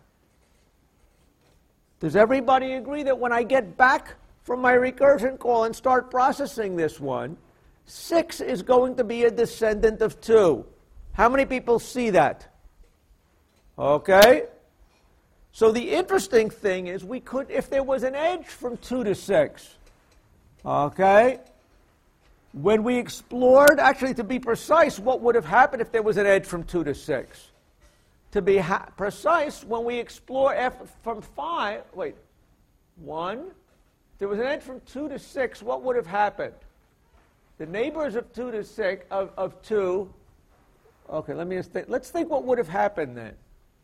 Does everybody agree that when I get back from my recursion call and start processing this one, six is going to be a descendant of two? How many people see that? Okay? So the interesting thing is we could, if there was an edge from two to six, okay, when we explored, actually to be precise, what would have happened if there was an edge from two to six? To be ha- precise, when we explore F from five, wait, one, there was an edge from two to six, what would have happened? The neighbors of two to six, of, of two, okay, let me just think, let's think what would have happened then.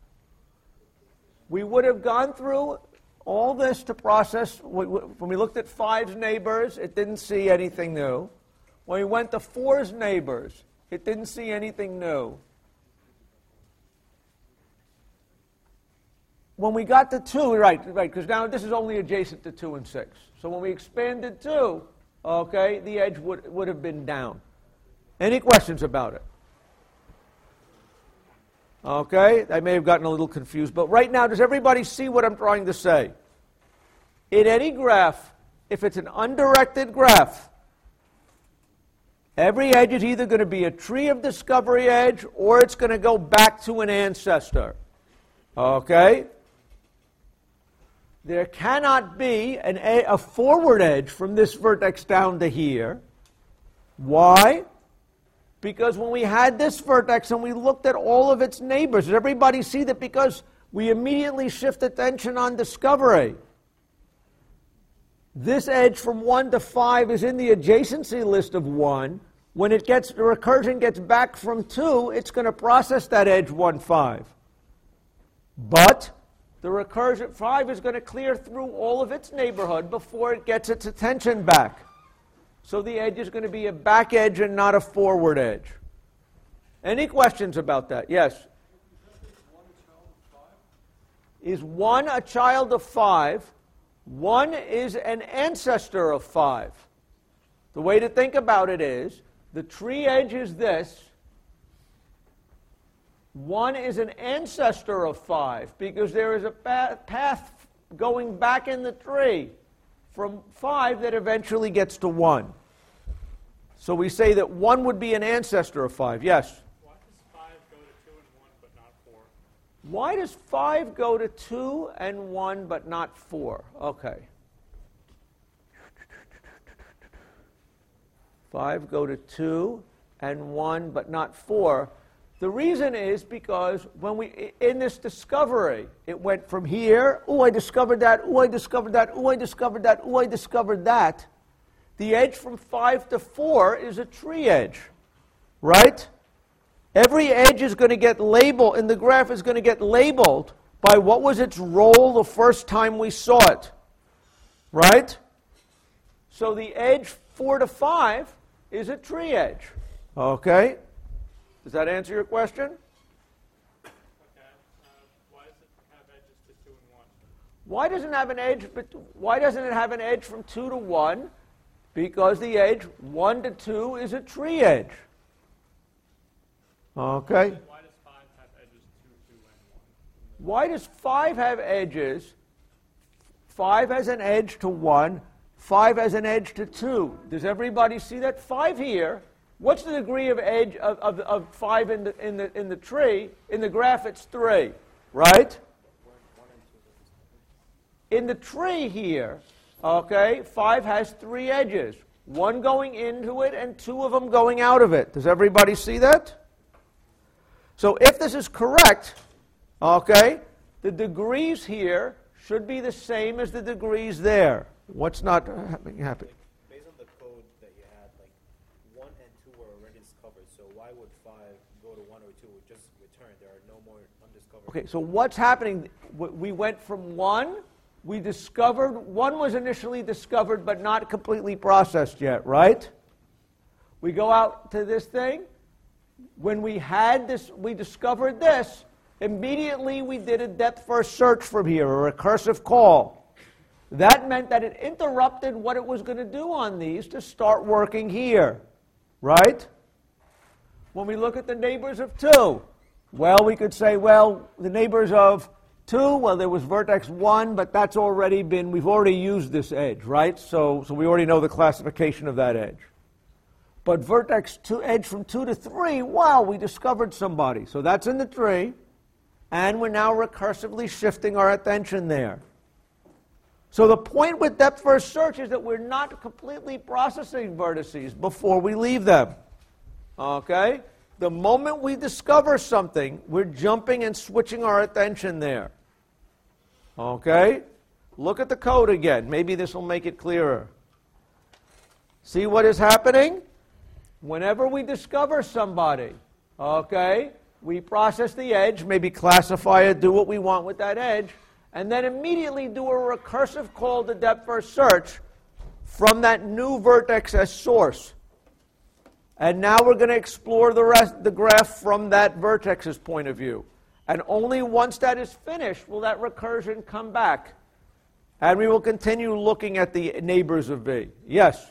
We would have gone through all this to process. When we looked at five's neighbors, it didn't see anything new. When we went to four's neighbors, it didn't see anything new. When we got to two, right, right, because now this is only adjacent to two and six. So when we expanded two, okay, the edge would, would have been down. Any questions about it? Okay, I may have gotten a little confused, but right now, does everybody see what I'm trying to say? In any graph, if it's an undirected graph, every edge is either going to be a tree of discovery edge or it's going to go back to an ancestor. Okay? There cannot be an a, a forward edge from this vertex down to here. Why? Because when we had this vertex and we looked at all of its neighbors, does everybody see that because we immediately shift attention on discovery? This edge from one to five is in the adjacency list of one. When it gets, the recursion gets back from two, it's going to process that edge one, five. But the recursion five is going to clear through all of its neighborhood before it gets its attention back. So the edge is going to be a back edge and not a forward edge. Any questions about that? Yes? Is one a child of five? One is an ancestor of five. The way to think about it is, the tree edge is this. One is an ancestor of five because there is a path going back in the tree from five that eventually gets to one. So we say that one would be an ancestor of five. Yes? Why does five go to two and one but not four? Why does five go to two and one but not four? Okay. five go to two and one but not four. The reason is because when we, in this discovery, it went from here, oh, I discovered that, oh, I discovered that, oh, I discovered that, oh, I discovered that. The edge from five to four is a tree edge, right? Every edge is going to get labeled, in the graph is going to get labeled by what was its role the first time we saw it, right? So the edge four to five is a tree edge, okay? Does that answer your question? Okay. Uh, why does it have edges to two and one? Why doesn't it have an edge? But why doesn't it have an edge from two to one? Because the edge one to two is a tree edge. Okay. Why does five have edges two, two, and one? Why does five have edges? Five has an edge to one. Five has an edge to two. Does everybody see that? Five here. What's the degree of edge of, of, of five in the, in, the, in the tree? In the graph, it's three, right? In the tree here, okay, five has three edges. One going into it and two of them going out of it. Does everybody see that? So if this is correct, okay, the degrees here should be the same as the degrees there. What's not happening? Happy? Based on the code that you had, like one and two were already discovered. So why would five go to one or two? Would just return. There are no more undiscovered. Okay, so what's happening? We went from one. We discovered one was initially discovered, but not completely processed yet, right? We go out to this thing. When we had this, we discovered this. Immediately, we did a depth first search from here, a recursive call. That meant that it interrupted what it was going to do on these to start working here, right? When we look at the neighbors of two, well, we could say, well, the neighbors of two, well, there was vertex one, but that's already been, we've already used this edge, right? So, so we already know the classification of that edge. But vertex two, edge from two to three, wow, we discovered somebody. So that's in the tree. And we're now recursively shifting our attention there. So the point with depth-first search is that we're not completely processing vertices before we leave them. Okay? The moment we discover something, we're jumping and switching our attention there. Okay? Look at the code again. Maybe this will make it clearer. See what is happening? Whenever we discover somebody, okay, we process the edge, maybe classify it, do what we want with that edge, and then immediately do a recursive call to depth-first search from that new vertex as source. And now we're going to explore the rest the graph from that vertex's point of view. And only once that is finished will that recursion come back. And we will continue looking at the neighbors of V. Yes?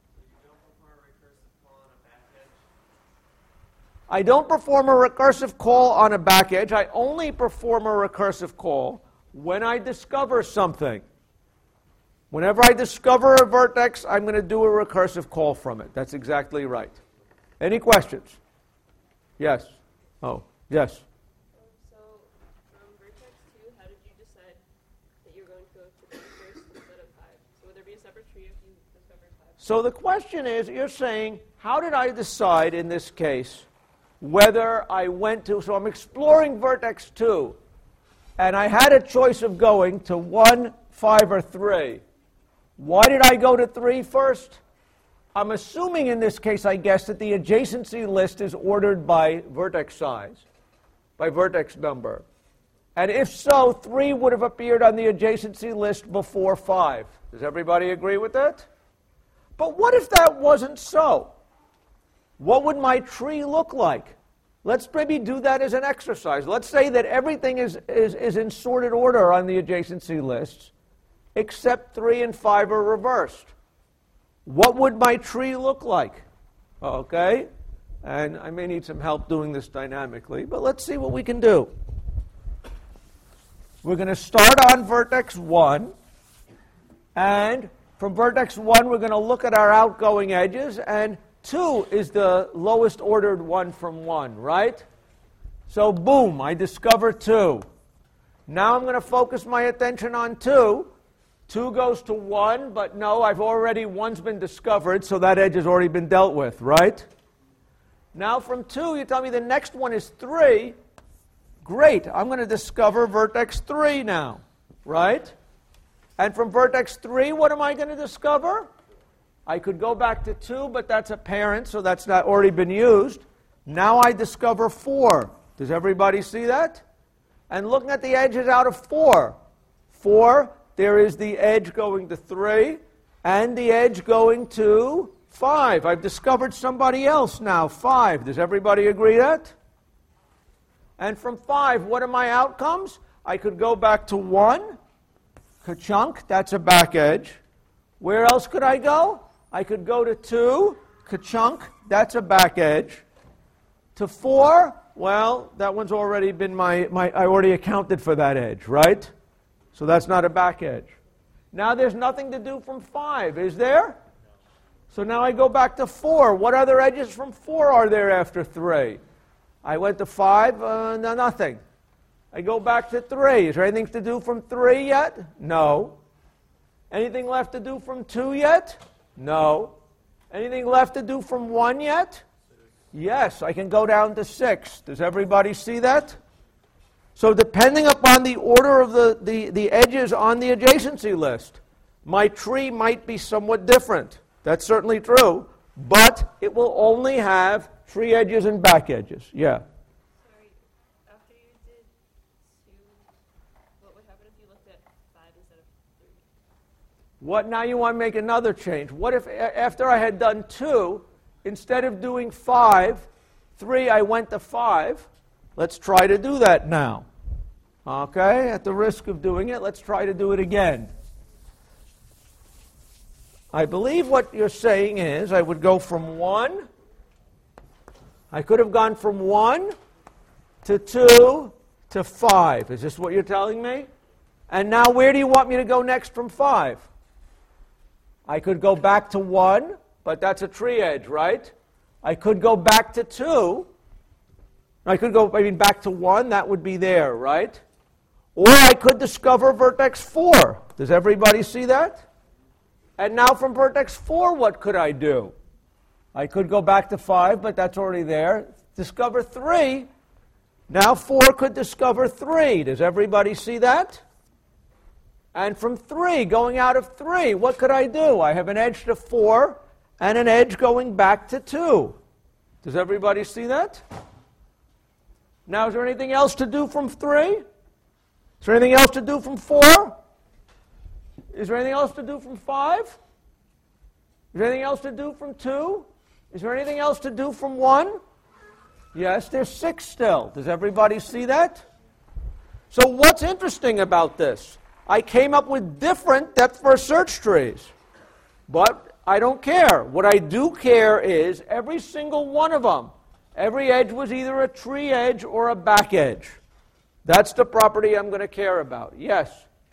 I don't perform a recursive call on a back edge. I only perform a recursive call when I discover something. Whenever I discover a vertex, I'm going to do a recursive call from it. That's exactly right. Any questions? Yes. Oh, yes. So, from vertex two, how did you decide that you were going to go to three first instead of five? So would there be a separate tree if you discovered five? So the question is, you're saying, how did I decide in this case whether I went to, so I'm exploring vertex two, and I had a choice of going to one, five, or three. Why did I go to three first? I'm assuming in this case, I guess, that the adjacency list is ordered by vertex size, by vertex number. And if so, three would have appeared on the adjacency list before five. Does everybody agree with that? But what if that wasn't so? What would my tree look like? Let's maybe do that as an exercise. Let's say that everything is, is, is in sorted order on the adjacency lists, except three and five are reversed. What would my tree look like? Okay? And I may need some help doing this dynamically, but let's see what we can do. We're going to start on vertex one, and from vertex one, we're going to look at our outgoing edges, and two is the lowest ordered one from one, right? So boom, I discover two. Now I'm going to focus my attention on two. two goes to one, but no, I've already, one's been discovered, so that edge has already been dealt with, right? Now from two, you tell me the next one is three. Great, I'm going to discover vertex three now, right? And from vertex three, what am I going to discover? I could go back to two, but that's a parent, so that's not already been used. Now I discover four. Does everybody see that? And looking at the edges out of four. Four, there is the edge going to three, and the edge going to five. I've discovered somebody else now, five. Does everybody agree that? And from five, what are my outcomes? I could go back to one, ka-chunk, that's a back edge. Where else could I go? I could go to two, ka-chunk, that's a back edge. To four, well, that one's already been my, my, I already accounted for that edge, right? So that's not a back edge. Now there's nothing to do from five, is there? So now I go back to four. What other edges from four are there after three? I went to five, uh, no, nothing. I go back to three. Is there anything to do from three yet? No. Anything left to do from two yet? No. Anything left to do from one yet? Yes, I can go down to six. Does everybody see that? So depending upon the order of the, the, the edges on the adjacency list, my tree might be somewhat different. That's certainly true. But it will only have tree edges and back edges. Yeah. Sorry, after you did two, what would happen if you looked at five instead of three? What, now you want to make another change. What if after I had done two, instead of doing five, three, I went to five? Let's try to do that now. Okay, at the risk of doing it, let's try to do it again. I believe what you're saying is I would go from one. I could have gone from one to two to five. Is this what you're telling me? And now where do you want me to go next from five? I could go back to one, but that's a tree edge, right? I could go back to two. I could go, I mean, back to one, that would be there, right? Or I could discover vertex four. Does everybody see that? And now from vertex four, what could I do? I could go back to five, but that's already there. Discover three. Now four could discover three. Does everybody see that? And from three, going out of three, what could I do? I have an edge to four and an edge going back to two. Does everybody see that? Now, is there anything else to do from three? Is there anything else to do from four? Is there anything else to do from five? Is there anything else to do from two? Is there anything else to do from one? Yes, there's six still. Does everybody see that? So what's interesting about this? I came up with different depth-first search trees. But I don't care. What I do care is every single one of them, every edge was either a tree edge or a back edge. That's the property I'm going to care about. Yes?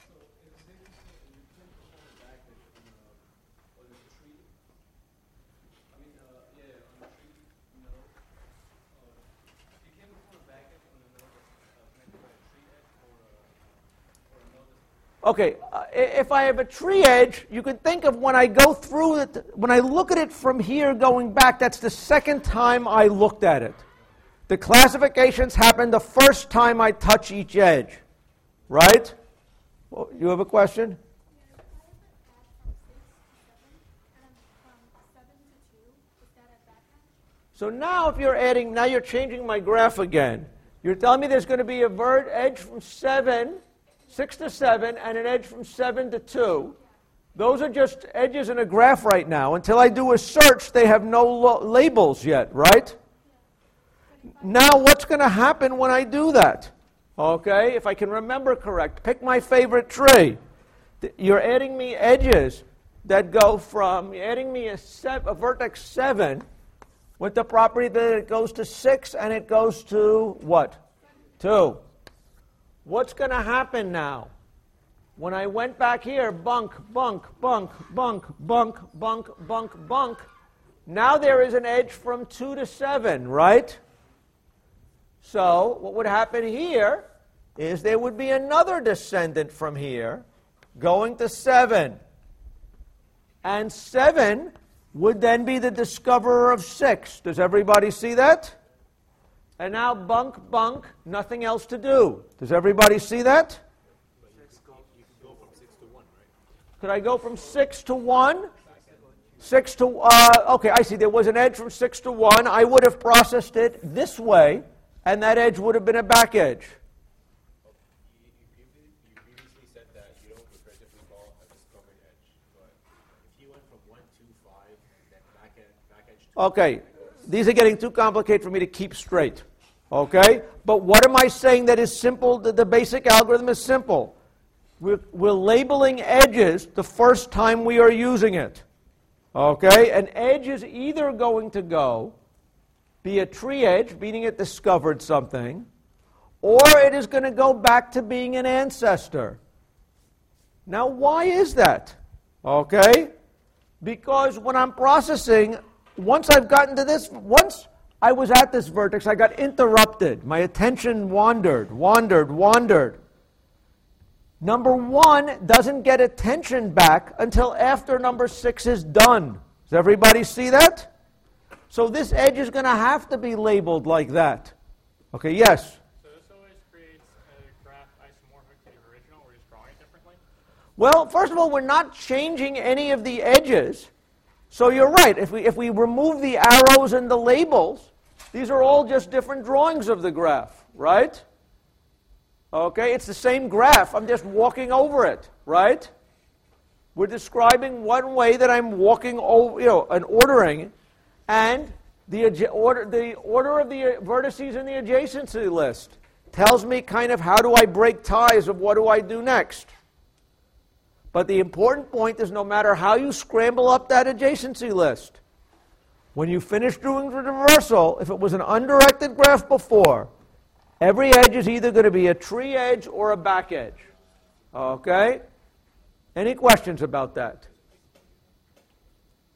Okay, uh, if I have a tree edge, you can think of when I go through it, when I look at it from here going back, that's the second time I looked at it. The classifications happen the first time I touch each edge, right? Well, you have a question? So now if you're adding, now you're changing my graph again. You're telling me there's going to be a vert edge from seven, six to seven, and an edge from seven to two. Those are just edges in a graph right now. Until I do a search, they have no lo- labels yet, right? Now what's going to happen when I do that? Okay, if I can remember correct, pick my favorite tree. You're adding me edges that go from, you're adding me a, sev- a vertex seven with the property that it goes to six and it goes to what? two. What's going to happen now? When I went back here, bunk, bunk, bunk, bunk, bunk, bunk, bunk, bunk, now there is an edge from two to seven, right? So what would happen here is there would be another descendant from here going to seven. And seven would then be the discoverer of six. Does everybody see that? And now bunk, bunk, nothing else to do. Does everybody see that? But you, you can go from six to one, right? Could I go from six to one? Six to, uh, okay, I see. There was an edge from six to one. I would have processed it this way, and that edge would have been a back edge. You, you, previously, you previously said that you don't repetitively call a discovered edge, but if you went from one to five and then back edge, back edge to Okay, these are getting too complicated for me to keep straight. Okay? But what am I saying that is simple? The, the basic algorithm is simple. We're, we're labeling edges the first time we are using it. Okay? An edge is either going to go be a tree edge, meaning it discovered something, or it is going to go back to being an ancestor. Now, why is that? Okay? Because when I'm processing, once I've gotten to this, once I was at this vertex, I got interrupted. My attention wandered, wandered, wandered. Number one doesn't get attention back until after number six is done. Does everybody see that? So this edge is going to have to be labeled like that. Okay, yes? So this always creates a graph isomorphic to the original, or just drawing it differently? Well, first of all, we're not changing any of the edges. So you're right. If we, if we remove the arrows and the labels, these are all just different drawings of the graph, right? Okay, it's the same graph. I'm just walking over it, right? We're describing one way that I'm walking over, you know, and ordering, and the order, the order of the vertices in the adjacency list tells me kind of how do I break ties of what do I do next. But the important point is no matter how you scramble up that adjacency list, when you finish doing the reversal, if it was an undirected graph before, every edge is either going to be a tree edge or a back edge. Okay? Any questions about that?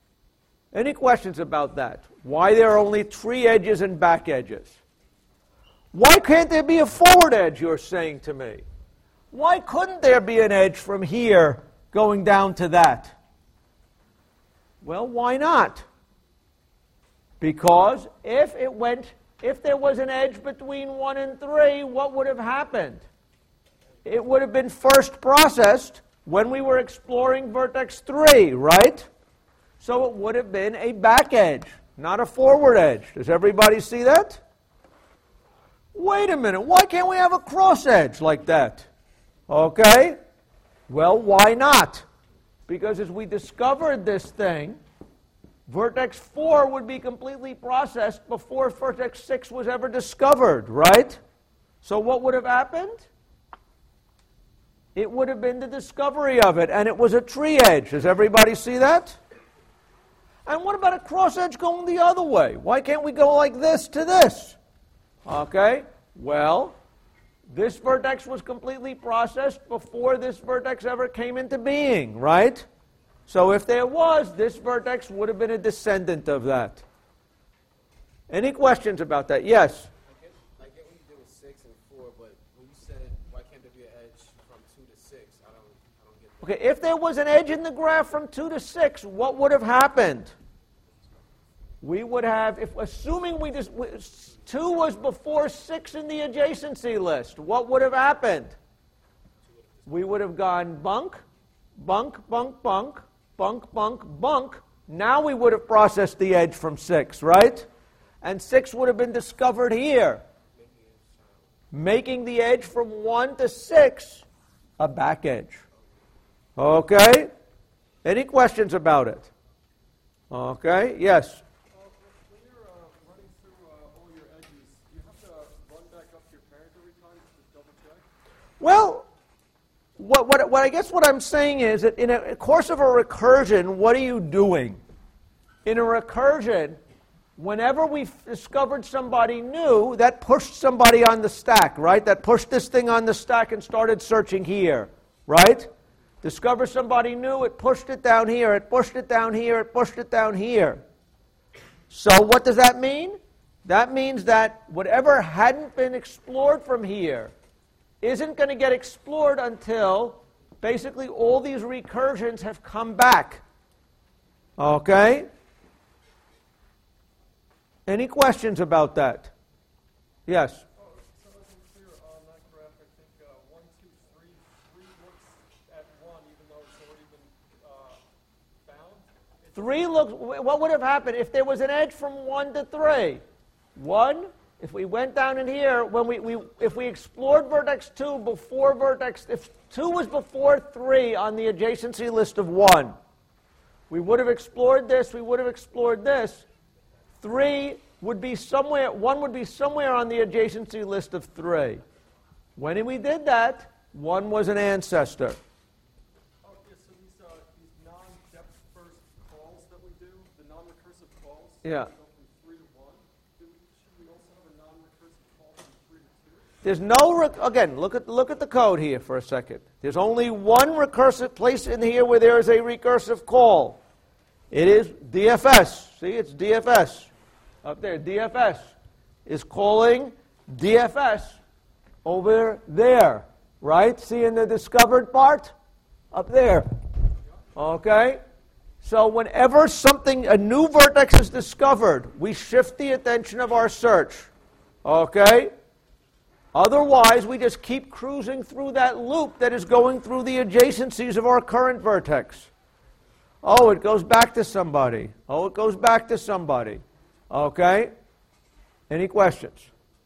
Any questions about that? Why there are only tree edges and back edges? Why can't there be a forward edge, you're saying to me? Why couldn't there be an edge from here going down to that? Well, why not? Because if it went, if there was an edge between one and three, what would have happened? It would have been first processed when we were exploring vertex three, right? So it would have been a back edge, not a forward edge. Does everybody see that? Wait a minute, why can't we have a cross edge like that? Okay, well, why not? Because as we discovered this thing, vertex four would be completely processed before vertex six was ever discovered, right? So what would have happened? It would have been the discovery of it, and it was a tree edge. Does everybody see that? And what about a cross edge going the other way? Why can't we go like this to this? Okay, well, this vertex was completely processed before this vertex ever came into being, right? So if there was, this vertex would have been a descendant of that. Any questions about that? Yes? I get, I get what you did with six and four, but when you said, why can't there be an edge from two to six, I don't, I don't get that. Okay, if there was an edge in the graph from two to six, what would have happened? We would have, if assuming we just, two was before six in the adjacency list, what would have happened? We would have gone bunk, bunk, bunk, bunk, bunk, bunk, bunk. Now we would have processed the edge from six, right? And six would have been discovered here, making the edge from one to six a back edge. Okay? Any questions about it? Okay? Yes? Well, what, what, what I guess what I'm saying is that in a course of a recursion, what are you doing? In a recursion, whenever we discovered somebody new, that pushed somebody on the stack, right? That pushed this thing on the stack and started searching here, right? Discover somebody new, it pushed it down here, it pushed it down here, it pushed it down here. So what does that mean? That means that whatever hadn't been explored from here isn't going to get explored until basically all these recursions have come back. Okay? Any questions about that? Yes? Oh, so it wasn't clear on that graph. I think uh, one, two, three, three looks at one, even though it's already been uh, found. It's Three looks, what would have happened if there was an edge from one to three? One, if we went down in here, when we, we if we explored vertex two before vertex, if two was before three on the adjacency list of one, we would have explored this, we would have explored this. Three would be somewhere, one would be somewhere on the adjacency list of three. When we did that, one was an ancestor. Oh, yeah, so these, uh, these non-depth first calls that we do, the non-recursive calls, Yeah. go from three to one. Do we, should we also have a non-recursive call from three to two? There's no, rec- again, look at, look at the code here for a second. There's only one recursive place in here where there is a recursive call. It is D F S. See, it's D F S. Up there, D F S is calling D F S over there, right? See in the discovered part? Up there. Okay? So whenever something, a new vertex is discovered, we shift the attention of our search. Okay? Otherwise, we just keep cruising through that loop that is going through the adjacencies of our current vertex. Oh, it goes back to somebody. Oh, it goes back to somebody. Okay? Any questions?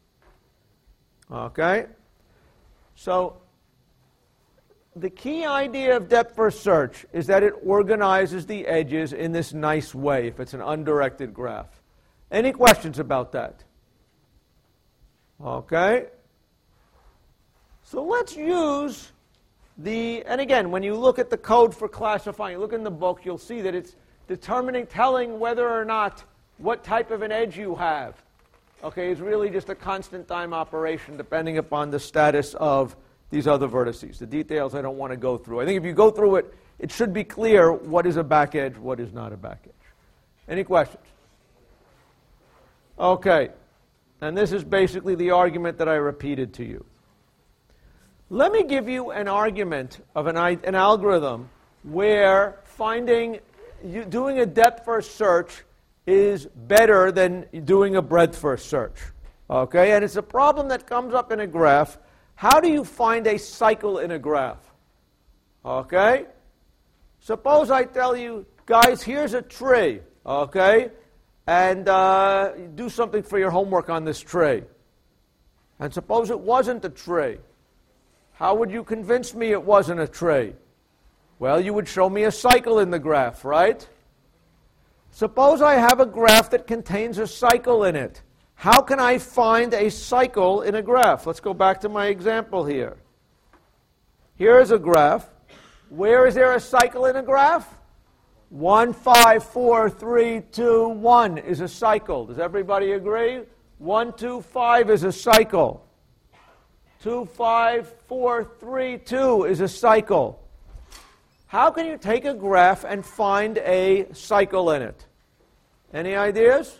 Okay? So, the key idea of depth first search is that it organizes the edges in this nice way if it's an undirected graph. Any questions about that? Okay? So let's use the, and again, when you look at the code for classifying, you look in the book, you'll see that it's determining, telling whether or not what type of an edge you have. Okay, it's really just a constant time operation depending upon the status of these other vertices. The details I don't want to go through. I think if you go through it, it should be clear what is a back edge, what is not a back edge. Any questions? Okay. And this is basically the argument that I repeated to you. Let me give you an argument of an, an algorithm where finding, you, doing a depth-first search is better than doing a breadth-first search. Okay, and it's a problem that comes up in a graph. How do you find a cycle in a graph? Okay, suppose I tell you, guys, here's a tree, okay, and uh, do something for your homework on this tree. And suppose it wasn't a tree. How would you convince me it wasn't a tree? Well, you would show me a cycle in the graph, right? Suppose I have a graph that contains a cycle in it. How can I find a cycle in a graph? Let's go back to my example here. Here is a graph. Where is there a cycle in a graph? one, five, four, three, two, one is a cycle. Does everybody agree? one, two, five is a cycle. two, five, four, three, two is a cycle. How can you take a graph and find a cycle in it? Any ideas?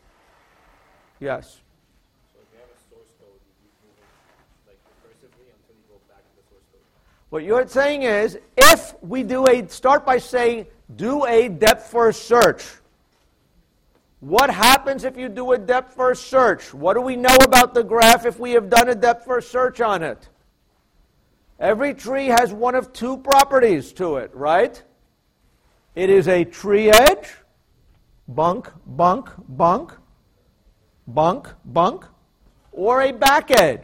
Yes. So if you have a source code, you keep moving like recursively until you go back to the source code. What you're saying is, if we do a, start by saying, do a depth-first search. What happens if you do a depth-first search? What do we know about the graph if we have done a depth-first search on it? Every tree has one of two properties to it, right? It is a tree edge, bunk, bunk, bunk, bunk, bunk, or a back edge.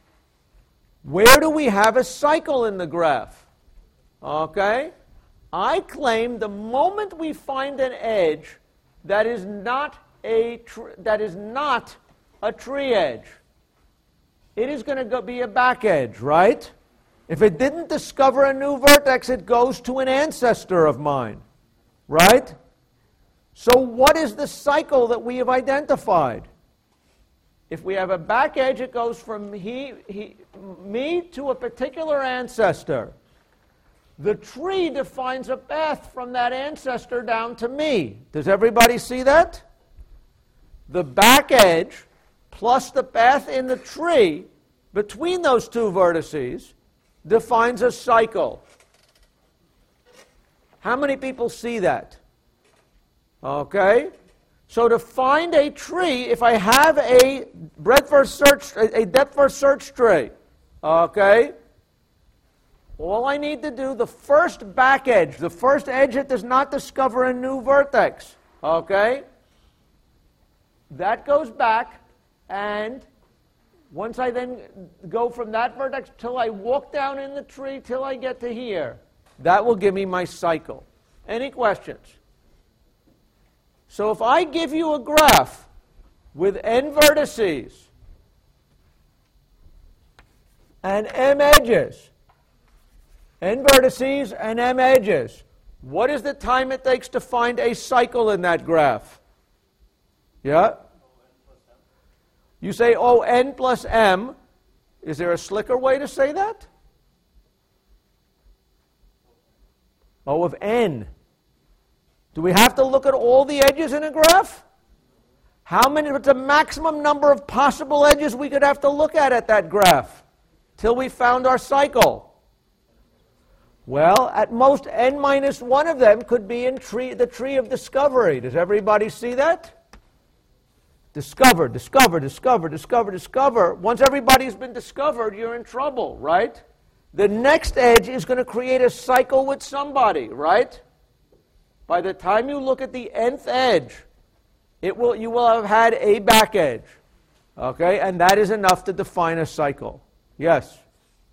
Where do we have a cycle in the graph? Okay? I claim the moment we find an edge that is not a tr- that is not a tree edge, it is going to go be a back edge, right? If it didn't discover a new vertex, it goes to an ancestor of mine, right? So what is the cycle that we have identified? If we have a back edge, it goes from he, he, me to a particular ancestor. The tree defines a path from that ancestor down to me. Does everybody see that? The back edge plus the path in the tree between those two vertices defines a cycle. How many people see that? Okay. So to find a tree, if I have a breadth-first search, a depth-first search tree, okay, all I need to do, the first back edge, the first edge that does not discover a new vertex, okay, that goes back, and once I then go from that vertex till I walk down in the tree till I get to here, that will give me my cycle. Any questions? So if I give you a graph with n vertices and m edges, n vertices and m edges, what is the time it takes to find a cycle in that graph? Yeah? You say, oh, n plus m. Is there a slicker way to say that? O of n. Do we have to look at all the edges in a graph? How many, what's the maximum number of possible edges we could have to look at at that graph till we found our cycle? Well, at most, n minus one of them could be in tree, the tree of discovery. Does everybody see that? Discover, discover, discover, discover, discover. Once everybody's been discovered, you're in trouble, right? The next edge is going to create a cycle with somebody, right? By the time you look at the nth edge, it will, you will have had a back edge. Okay? And that is enough to define a cycle. Yes? Assume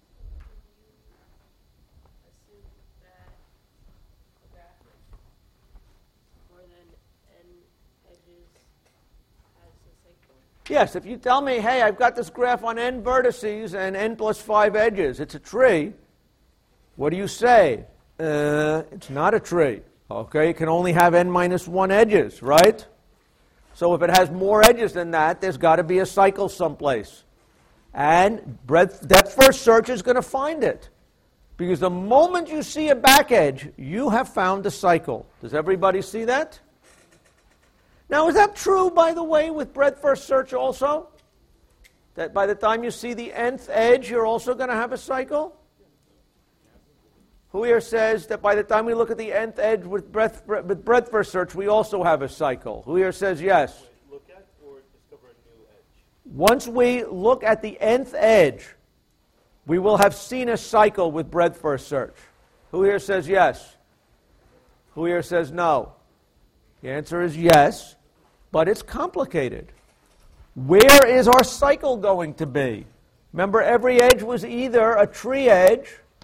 that a graph with more than n edges has a cycle. Yes, if you tell me, hey, I've got this graph on n vertices and n plus five edges, it's a tree, what do you say? Uh, it's not a tree. Okay, it can only have n minus one edges, right? So if it has more edges than that, there's got to be a cycle someplace. And breadth, depth first search is going to find it. Because the moment you see a back edge, you have found a cycle. Does everybody see that? Now, is that true, by the way, with breadth first search also? that by the time you see the nth edge, you're also going to have a cycle? Who here says that by the time we look at the nth edge with breadth, with breadth first search, we also have a cycle? Who here says yes? Look at or discover a new edge? Once we look at the nth edge, we will have seen a cycle with breadth first search. Who here says yes? Who here says no? The answer is yes, but it's complicated. Where is our cycle going to be? Remember, every edge was either a tree edge,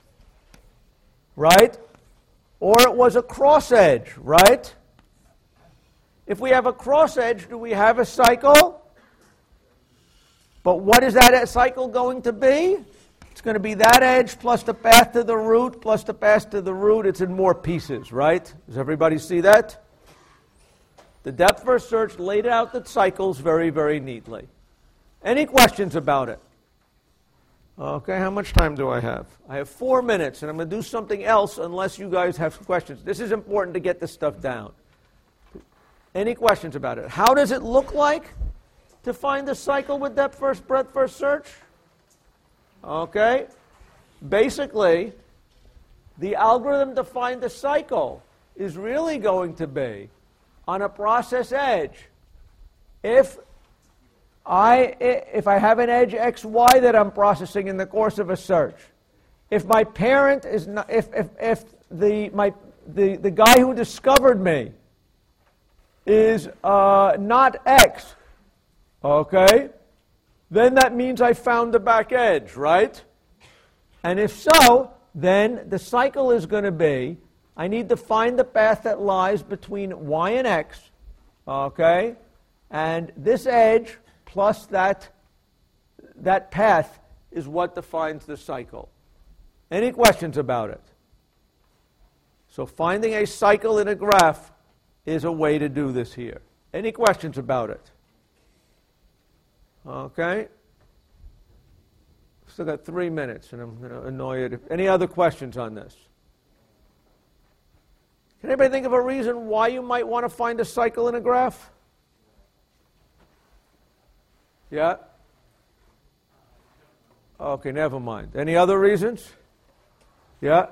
right? Or it was a cross edge, right? If we have a cross edge, do we have a cycle? But what is that cycle going to be? It's going to be that edge plus the path to the root plus the path to the root. It's in more pieces, right? Does everybody see that? The depth first search laid out the cycles very, very neatly. Any questions about it? Okay, how much time do I have? I have four minutes, and I'm going to do something else unless you guys have questions. This is important to get this stuff down. Any questions about it? How does it look like to find the cycle with depth first, breadth first search? Okay. Basically, the algorithm to find the cycle is really going to be on a process edge. If I, if I have an edge x y that I'm processing in the course of a search, if my parent is not, if, if, if the, my, the, the guy who discovered me is uh, not x, okay, then that means I found the back edge, right? And if so, then the cycle is going to be, I need to find the path that lies between y and x, okay, and this edge plus that, that path is what defines the cycle. Any questions about it? So finding a cycle in a graph is a way to do this here. Any questions about it? Okay. Still got three minutes, and I'm going to annoy you. Any other questions on this? Can anybody think of a reason why you might want to find a cycle in a graph? Yeah? Okay, never mind. Any other reasons? Yeah?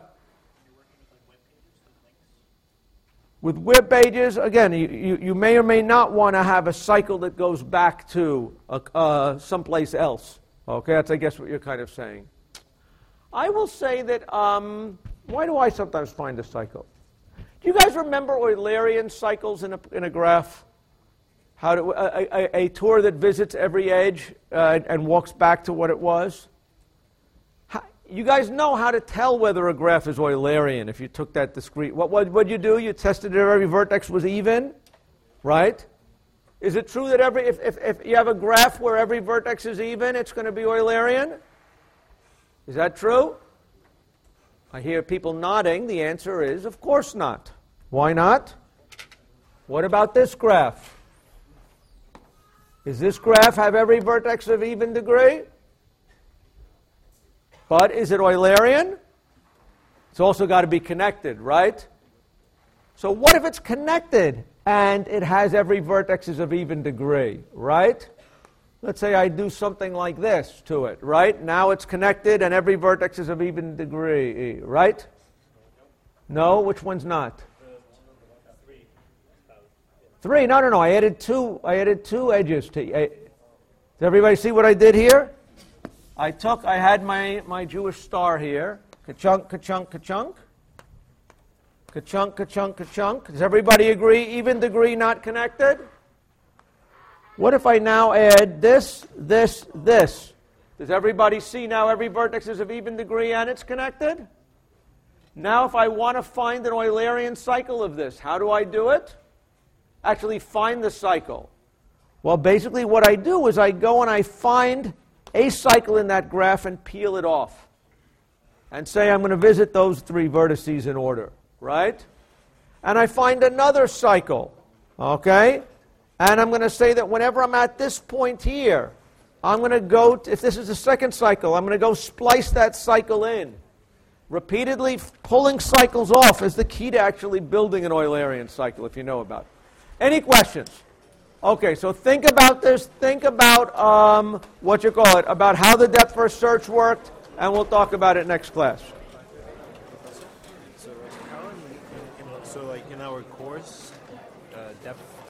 With web pages, again, you, you, you may or may not want to have a cycle that goes back to a, uh, someplace else. Okay, that's, I guess, what you're kind of saying. I will say that, um, why do I sometimes find a cycle? Do you guys remember Eulerian cycles in a, in a graph? How to, a, a, a tour that visits every edge uh, and walks back to what it was? How, you guys know how to tell whether a graph is Eulerian if you took that discrete. What would what you do? You tested if every vertex was even, right? Is it true that every if, if, if you have a graph where every vertex is even, it's going to be Eulerian? Is that true? I hear people nodding. The answer is, of course not. Why not? What about this graph? Does this graph have every vertex of even degree? But is it Eulerian? It's also got to be connected, right? So what if it's connected and it has every vertex is of even degree, right? Let's say I do something like this to it, right? Now it's connected and every vertex is of even degree, right? No, which one's not? Three? No, no, no. I added two. I added two edges to. I, does everybody see what I did here? I took. I had my my Jewish star here. Ka-chunk, ka-chunk, ka-chunk. Ka-chunk, ka-chunk, ka-chunk. Does everybody agree? Even degree, not connected. What if I now add this, this, this? Does everybody see now every vertex is of even degree and it's connected? Now if I want to find an Eulerian cycle of this, how do I do it? Actually find the cycle. Well, basically what I do is I go and I find a cycle in that graph and peel it off. And say I'm going to visit those three vertices in order, right? And I find another cycle, okay? And I'm going to say that whenever I'm at this point here, I'm going to go, to, if this is the second cycle, I'm going to go splice that cycle in. Repeatedly pulling cycles off is the key to actually building an Eulerian cycle, if you know about it. Any questions? Okay, so think about this. Think about um, what you call it, about how the depth first search worked, and we'll talk about it next class. So, how in, in, in, so like in our course, uh, depth